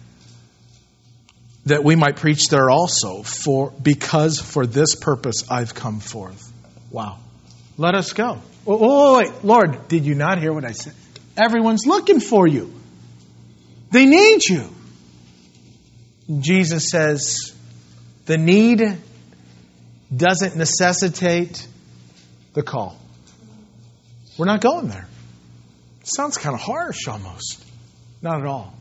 that we might preach there also, for because for this purpose I've come forth." Wow. Let us go. Oh, oh, wait, Lord, did you not hear what I said? Everyone's looking for you. They need you. Jesus says, the need doesn't necessitate the call. We're not going there. Sounds kind of harsh almost. Not at all.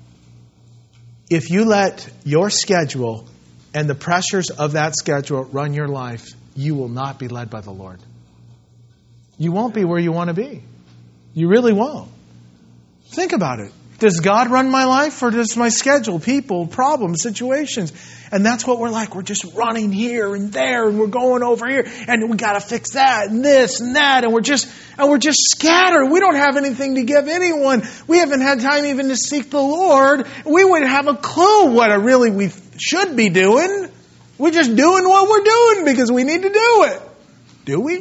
If you let your schedule and the pressures of that schedule run your life, you will not be led by the Lord. You won't be where you want to be. You really won't. Think about it. Does God run my life or does my schedule, people, problems, situations? And that's what we're like. We're just running here and there and we're going over here and we got to fix that and this and that and we're just and we're just scattered. We don't have anything to give anyone. We haven't had time even to seek the Lord. We wouldn't have a clue what really we should be doing. We're just doing what we're doing because we need to do it. Do we?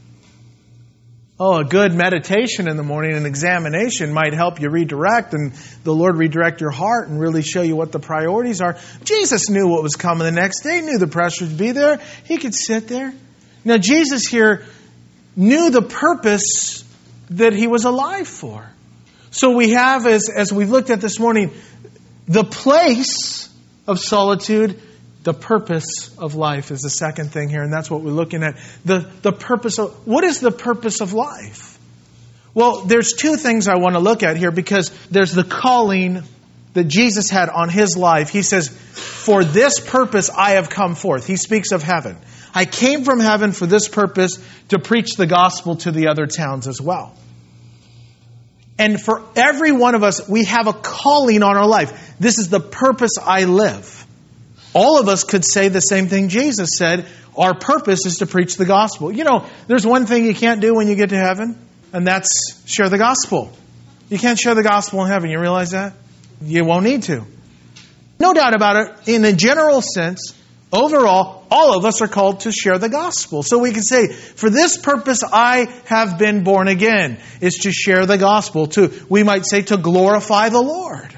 Oh, a good meditation in the morning, an examination might help you redirect and the Lord redirect your heart and really show you what the priorities are. Jesus knew what was coming the next day, knew the pressure would be there. He could sit there. Now, Jesus here knew the purpose that He was alive for. So we have, as, as we've looked at this morning, the place of solitude. The purpose of life is the second thing here, and that's what we're looking at. The, the purpose of, what is the purpose of life? Well, there's two things I want to look at here because there's the calling that Jesus had on His life. He says, "For this purpose I have come forth." He speaks of heaven. I came from heaven for this purpose, to preach the gospel to the other towns as well. And for every one of us, we have a calling on our life. This is the purpose I live. All of us could say the same thing Jesus said. Our purpose is to preach the gospel. You know, there's one thing you can't do when you get to heaven, and that's share the gospel. You can't share the gospel in heaven. You realize that? You won't need to. No doubt about it. In a general sense, overall, all of us are called to share the gospel. So we can say, for this purpose I have been born again, is to share the gospel. To, we might say, to glorify the Lord.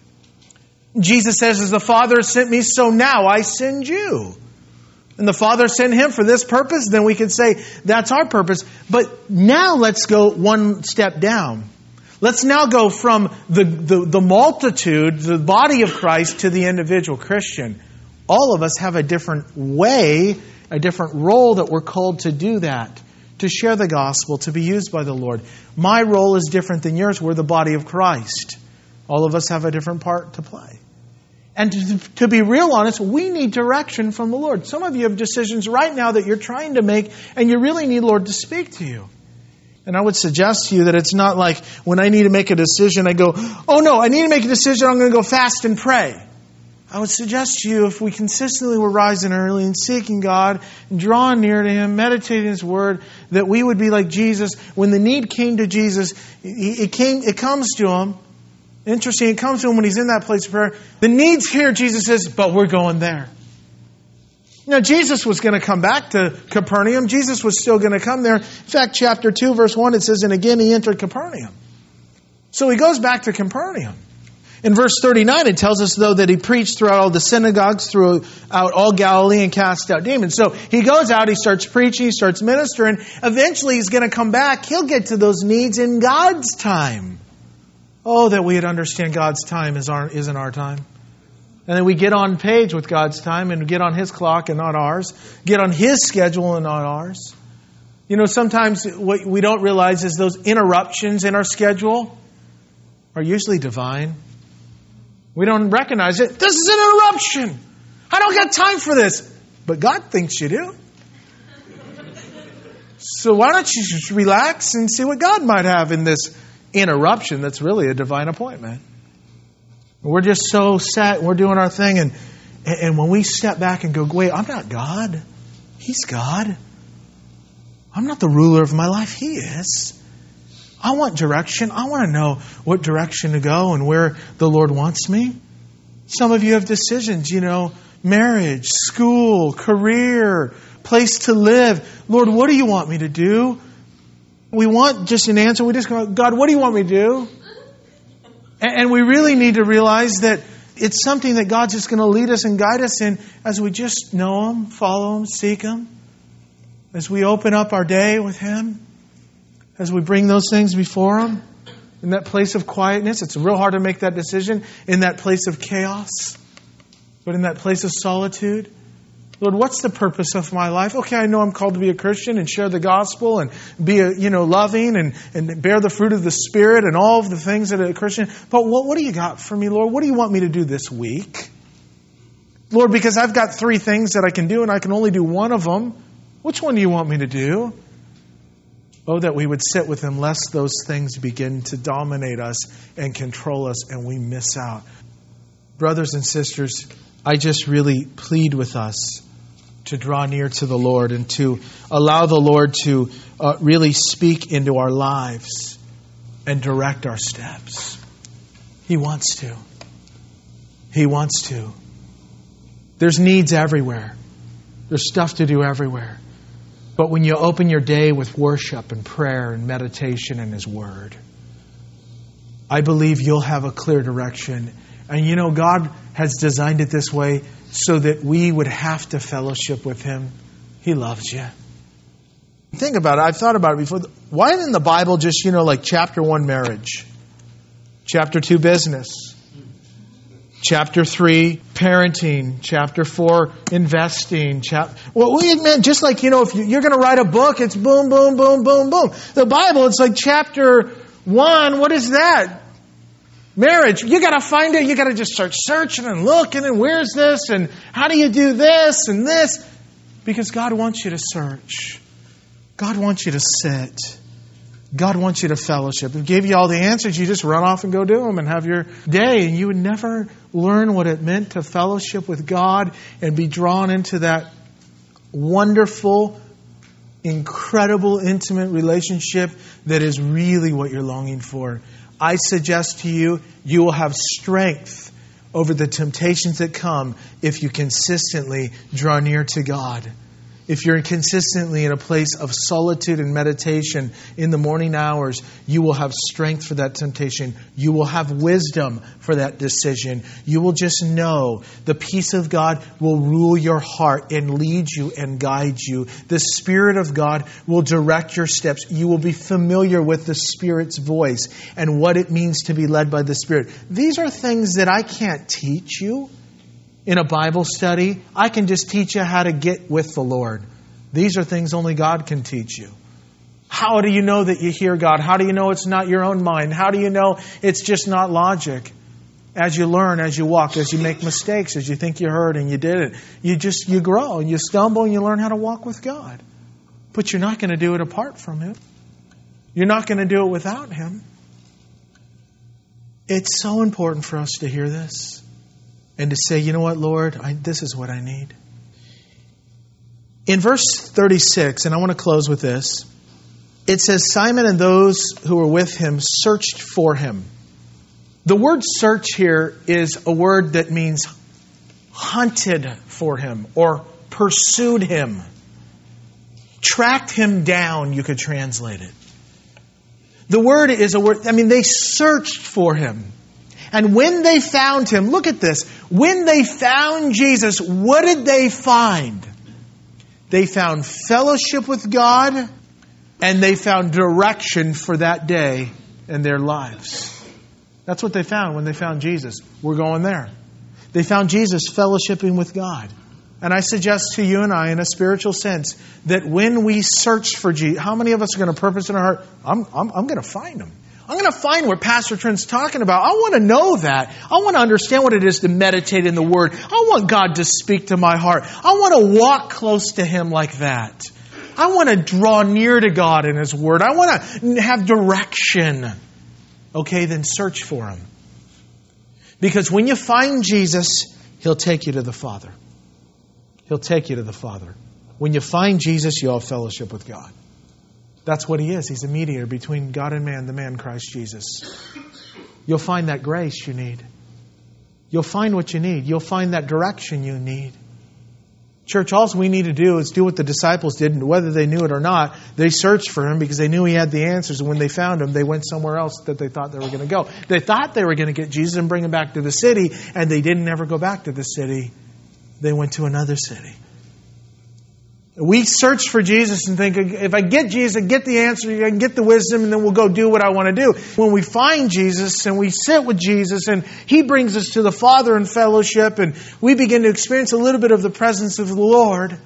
Jesus says, "As the Father sent me, so now I send you." And the Father sent Him for this purpose. Then we can say that's our purpose. But now let's go one step down. Let's now go from the, the, the multitude, the body of Christ, to the individual Christian. All of us have a different way, a different role that we're called to do that. To share the gospel, to be used by the Lord. My role is different than yours. We're the body of Christ. All of us have a different part to play. And to, to be real honest, we need direction from the Lord. Some of you have decisions right now that you're trying to make, and you really need Lord to speak to you. And I would suggest to you that it's not like when I need to make a decision, I go, oh no, I need to make a decision, I'm going to go fast and pray. I would suggest to you, if we consistently were rising early and seeking God, and drawing near to Him, meditating His Word, that we would be like Jesus. When the need came to Jesus, it came, it comes to Him. Interesting, it comes to Him when He's in that place of prayer. The need's here, Jesus says, but we're going there. You know, Jesus was going to come back to Capernaum. Jesus was still going to come there. In fact, chapter two, verse one, it says, "And again He entered Capernaum." So He goes back to Capernaum. In verse thirty-nine, it tells us, though, that he preached throughout all the synagogues, throughout all Galilee, and cast out demons. So he goes out, he starts preaching, he starts ministering. Eventually, he's going to come back. He'll get to those needs in God's time. Oh, that we would understand God's time is our, isn't our time. And then we get on page with God's time and get on His clock and not ours. Get on His schedule and not ours. You know, sometimes what we don't realize is those interruptions in our schedule are usually divine. We don't recognize it. This is an interruption. I don't got time for this. But God thinks you do. So why don't you just relax and see what God might have in this interruption that's really a divine appointment. We're just so set. We're doing our thing. And, and when we step back and go, wait, I'm not God. He's God. I'm not the ruler of my life. He is. I want direction. I want to know what direction to go and where the Lord wants me. Some of you have decisions, you know, marriage, school, career, place to live. Lord, what do you want me to do? We want just an answer. We just go, God, what do you want me to do? And we really need to realize that it's something that God's just going to lead us and guide us in as we just know Him, follow Him, seek Him. As we open up our day with Him. As we bring those things before Him, in that place of quietness, it's real hard to make that decision in that place of chaos. But in that place of solitude, Lord, what's the purpose of my life? Okay, I know I'm called to be a Christian and share the gospel and be a, you know, loving and, and bear the fruit of the Spirit and all of the things that a Christian. But what, what do you got for me, Lord? What do you want me to do this week? Lord, because I've got three things that I can do and I can only do one of them. Which one do you want me to do? Oh, that we would sit with Him, lest those things begin to dominate us and control us and we miss out. Brothers and sisters, I just really plead with us to draw near to the Lord and to allow the Lord to uh, really speak into our lives and direct our steps. He wants to. He wants to. There's needs everywhere. There's stuff to do everywhere. But when you open your day with worship and prayer and meditation in His Word, I believe you'll have a clear direction. And you know, God has designed it this way so that we would have to fellowship with Him. He loves you. Think about it. I've thought about it before. Why isn't the Bible just, you know, like chapter one, marriage? Chapter two, business. Chapter three, parenting. Chapter four, investing. Chap- well, we man, just like, you know, if you're going to write a book, it's boom, boom, boom, boom, boom. The Bible, it's like chapter one. What is that? Marriage. You got to find it. You got to just start searching and looking and where's this and how do you do this and this? Because God wants you to search. God wants you to sit. God wants you to fellowship. If He gave you all the answers, you just run off and go do them and have your day. And you would never learn what it meant to fellowship with God and be drawn into that wonderful, incredible, intimate relationship that is really what you're longing for. I suggest to you, you will have strength over the temptations that come if you consistently draw near to God. If you're consistently in a place of solitude and meditation in the morning hours, you will have strength for that temptation. You will have wisdom for that decision. You will just know the peace of God will rule your heart and lead you and guide you. The Spirit of God will direct your steps. You will be familiar with the Spirit's voice and what it means to be led by the Spirit. These are things that I can't teach you. In a Bible study, I can just teach you how to get with the Lord. These are things only God can teach you. How do you know that you hear God? How do you know it's not your own mind? How do you know it's just not logic? As you learn, as you walk, as you make mistakes, as you think you heard and you did it, you just, you grow and you stumble and you learn how to walk with God. But you're not going to do it apart from Him. You're not going to do it without Him. It's so important for us to hear this. And to say, you know what, Lord, I, this is what I need. In verse thirty-six, and I want to close with this, it says, Simon and those who were with him searched for him. The word search here is a word that means hunted for him or pursued him. Tracked him down, you could translate it. The word is a word, I mean, they searched for him. And when they found Him, look at this. When they found Jesus, what did they find? They found fellowship with God, and they found direction for that day in their lives. That's what they found when they found Jesus. We're going there. They found Jesus fellowshipping with God. And I suggest to you and I, in a spiritual sense, that when we search for Jesus, how many of us are going to purpose in our heart? I'm, I'm, I'm going to find Him. I'm going to find what Pastor Trent's talking about. I want to know that. I want to understand what it is to meditate in the Word. I want God to speak to my heart. I want to walk close to Him like that. I want to draw near to God in His Word. I want to have direction. Okay, then search for Him. Because when you find Jesus, He'll take you to the Father. He'll take you to the Father. When you find Jesus, you'll have fellowship with God. That's what He is. He's a mediator between God and man, the man Christ Jesus. You'll find that grace you need. You'll find what you need. You'll find that direction you need. Church, all we need to do is do what the disciples did, and whether they knew it or not, they searched for Him because they knew He had the answers, and when they found Him, they went somewhere else that they thought they were going to go. They thought they were going to get Jesus and bring Him back to the city, and they didn't ever go back to the city. They went to another city. We search for Jesus and think, if I get Jesus, I get the answer, I can get the wisdom, and then we'll go do what I want to do. When we find Jesus and we sit with Jesus and He brings us to the Father in fellowship and we begin to experience a little bit of the presence of the Lord,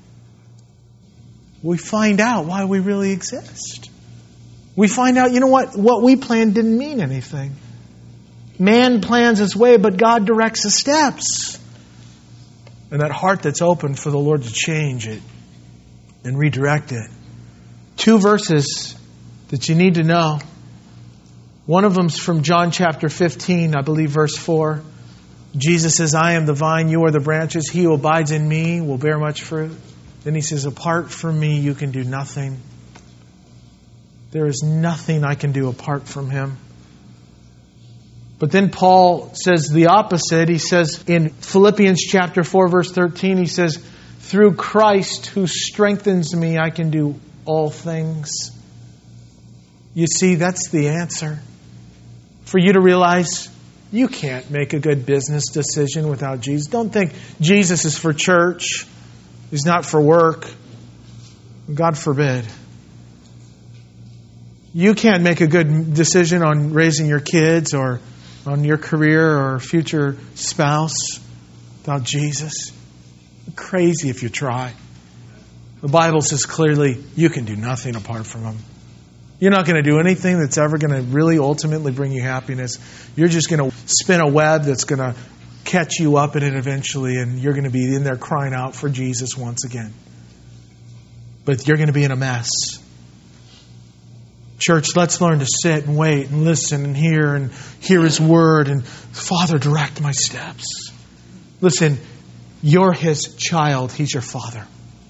we find out why we really exist. We find out, you know what? What we planned didn't mean anything. Man plans his way, but God directs his steps. And that heart that's open for the Lord to change it and redirect it. Two verses that you need to know. One of them's from John chapter fifteen, I believe verse four. Jesus says, I am the vine, you are the branches. He who abides in me will bear much fruit. Then He says, apart from me, you can do nothing. There is nothing I can do apart from Him. But then Paul says the opposite. He says in Philippians chapter four, verse thirteen, he says, through Christ who strengthens me, I can do all things. You see, that's the answer. For you to realize you can't make a good business decision without Jesus. Don't think Jesus is for church. He's not for work. God forbid. You can't make a good decision on raising your kids or on your career or future spouse without Jesus. You're crazy if you try. The Bible says clearly you can do nothing apart from Him. You're not going to do anything that's ever going to really ultimately bring you happiness. You're just going to spin a web that's going to catch you up in it eventually, and you're going to be in there crying out for Jesus once again. But you're going to be in a mess. Church, let's learn to sit and wait and listen and hear and hear His Word and, Father, direct my steps. Listen, you're His child. He's your Father.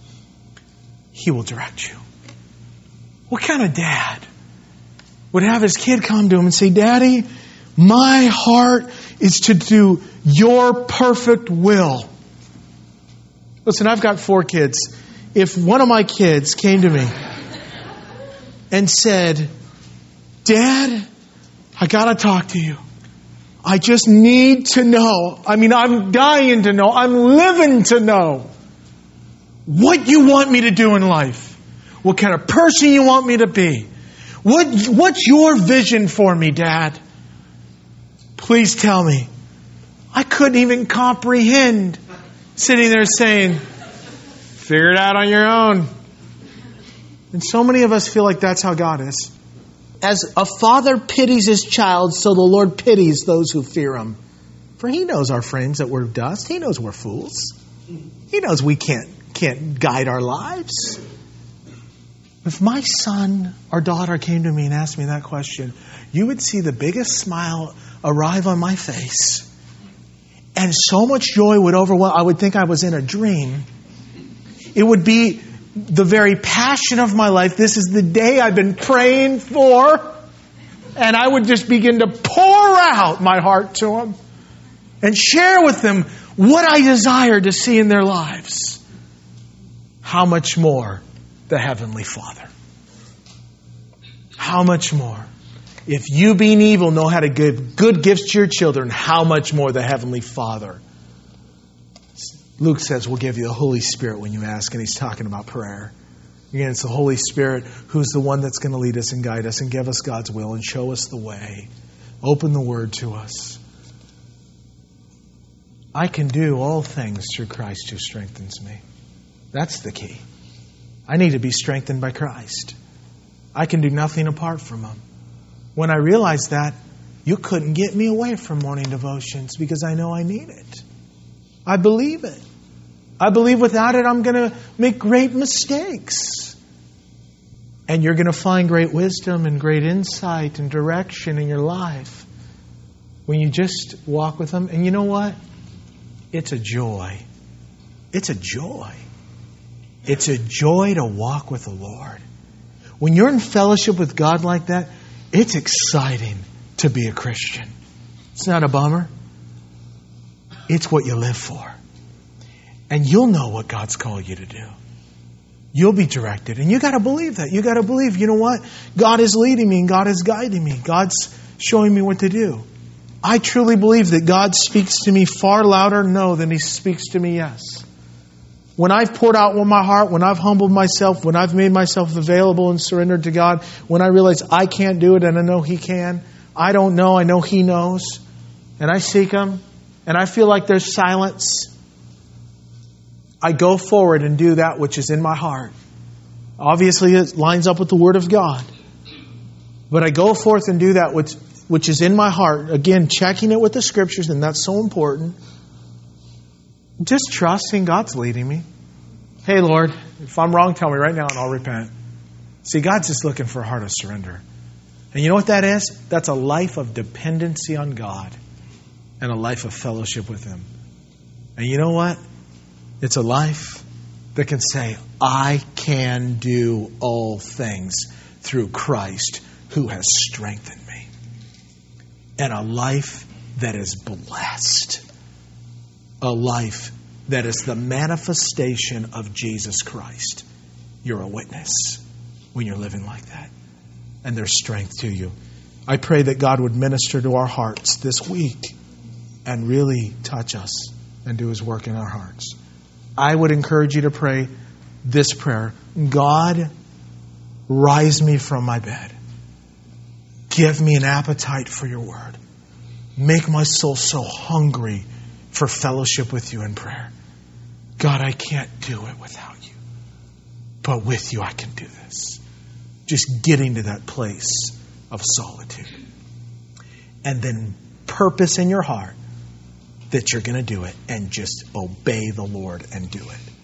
He will direct you. What kind of dad would have his kid come to him and say, Daddy, my heart is to do your perfect will? Listen, I've got four kids. If one of my kids came to me and said, Dad, I got to talk to you. I just need to know. I mean, I'm dying to know. I'm living to know what you want me to do in life. What kind of person you want me to be. What, what's your vision for me, Dad? Please tell me. I couldn't even comprehend sitting there saying, figure it out on your own. And so many of us feel like that's how God is. As a father pities his child, so the Lord pities those who fear Him. For He knows our frames that we're dust. He knows we're fools. He knows we can't, can't guide our lives. If my son or daughter came to me and asked me that question, you would see the biggest smile arrive on my face. And so much joy would overwhelm. I would think I was in a dream. It would be the very passion of my life. This is the day I've been praying for. And I would just begin to pour out my heart to them and share with them what I desire to see in their lives. How much more the Heavenly Father? How much more? if you being evil know how to give good gifts to your children, how much more the Heavenly Father. Luke says we'll give you the Holy Spirit when you ask, and he's talking about prayer. Again, it's the Holy Spirit who's the one that's going to lead us and guide us and give us God's will and show us the way. Open the Word to us. I can do all things through Christ who strengthens me. That's the key. I need to be strengthened by Christ. I can do nothing apart from Him. When I realized that, you couldn't get me away from morning devotions because I know I need it. I believe it. I believe without it, I'm going to make great mistakes. And you're going to find great wisdom and great insight and direction in your life when you just walk with Him. And you know what? It's a joy. It's a joy. It's a joy to walk with the Lord. When you're in fellowship with God like that, it's exciting to be a Christian. It's not a bummer. It's what you live for. And you'll know what God's called you to do. You'll be directed. And you got to believe that. You got to believe, you know what? God is leading me and God is guiding me. God's showing me what to do. I truly believe that God speaks to me far louder no than He speaks to me yes. When I've poured out my heart, when I've humbled myself, when I've made myself available and surrendered to God, when I realize I can't do it and I know He can, I don't know, I know He knows, and I seek Him, and I feel like there's silence, I go forward and do that which is in my heart. Obviously, it lines up with the Word of God. But I go forth and do that which, which is in my heart. Again, checking it with the Scriptures, and that's so important. Just trusting God's leading me. Hey, Lord, if I'm wrong, tell me right now and I'll repent. See, God's just looking for a heart of surrender. And you know what that is? That's a life of dependency on God and a life of fellowship with Him. And you know what? It's a life that can say, I can do all things through Christ who has strengthened me. And a life that is blessed. A life that is the manifestation of Jesus Christ. You're a witness when you're living like that. And there's strength to you. I pray that God would minister to our hearts this week and really touch us and do His work in our hearts. I would encourage you to pray this prayer. God, rise me from my bed. Give me an appetite for your word. Make my soul so hungry for fellowship with you in prayer. God, I can't do it without you. But with you, I can do this. Just getting to that place of solitude. And then purpose in your heart that you're going to do it and just obey the Lord and do it.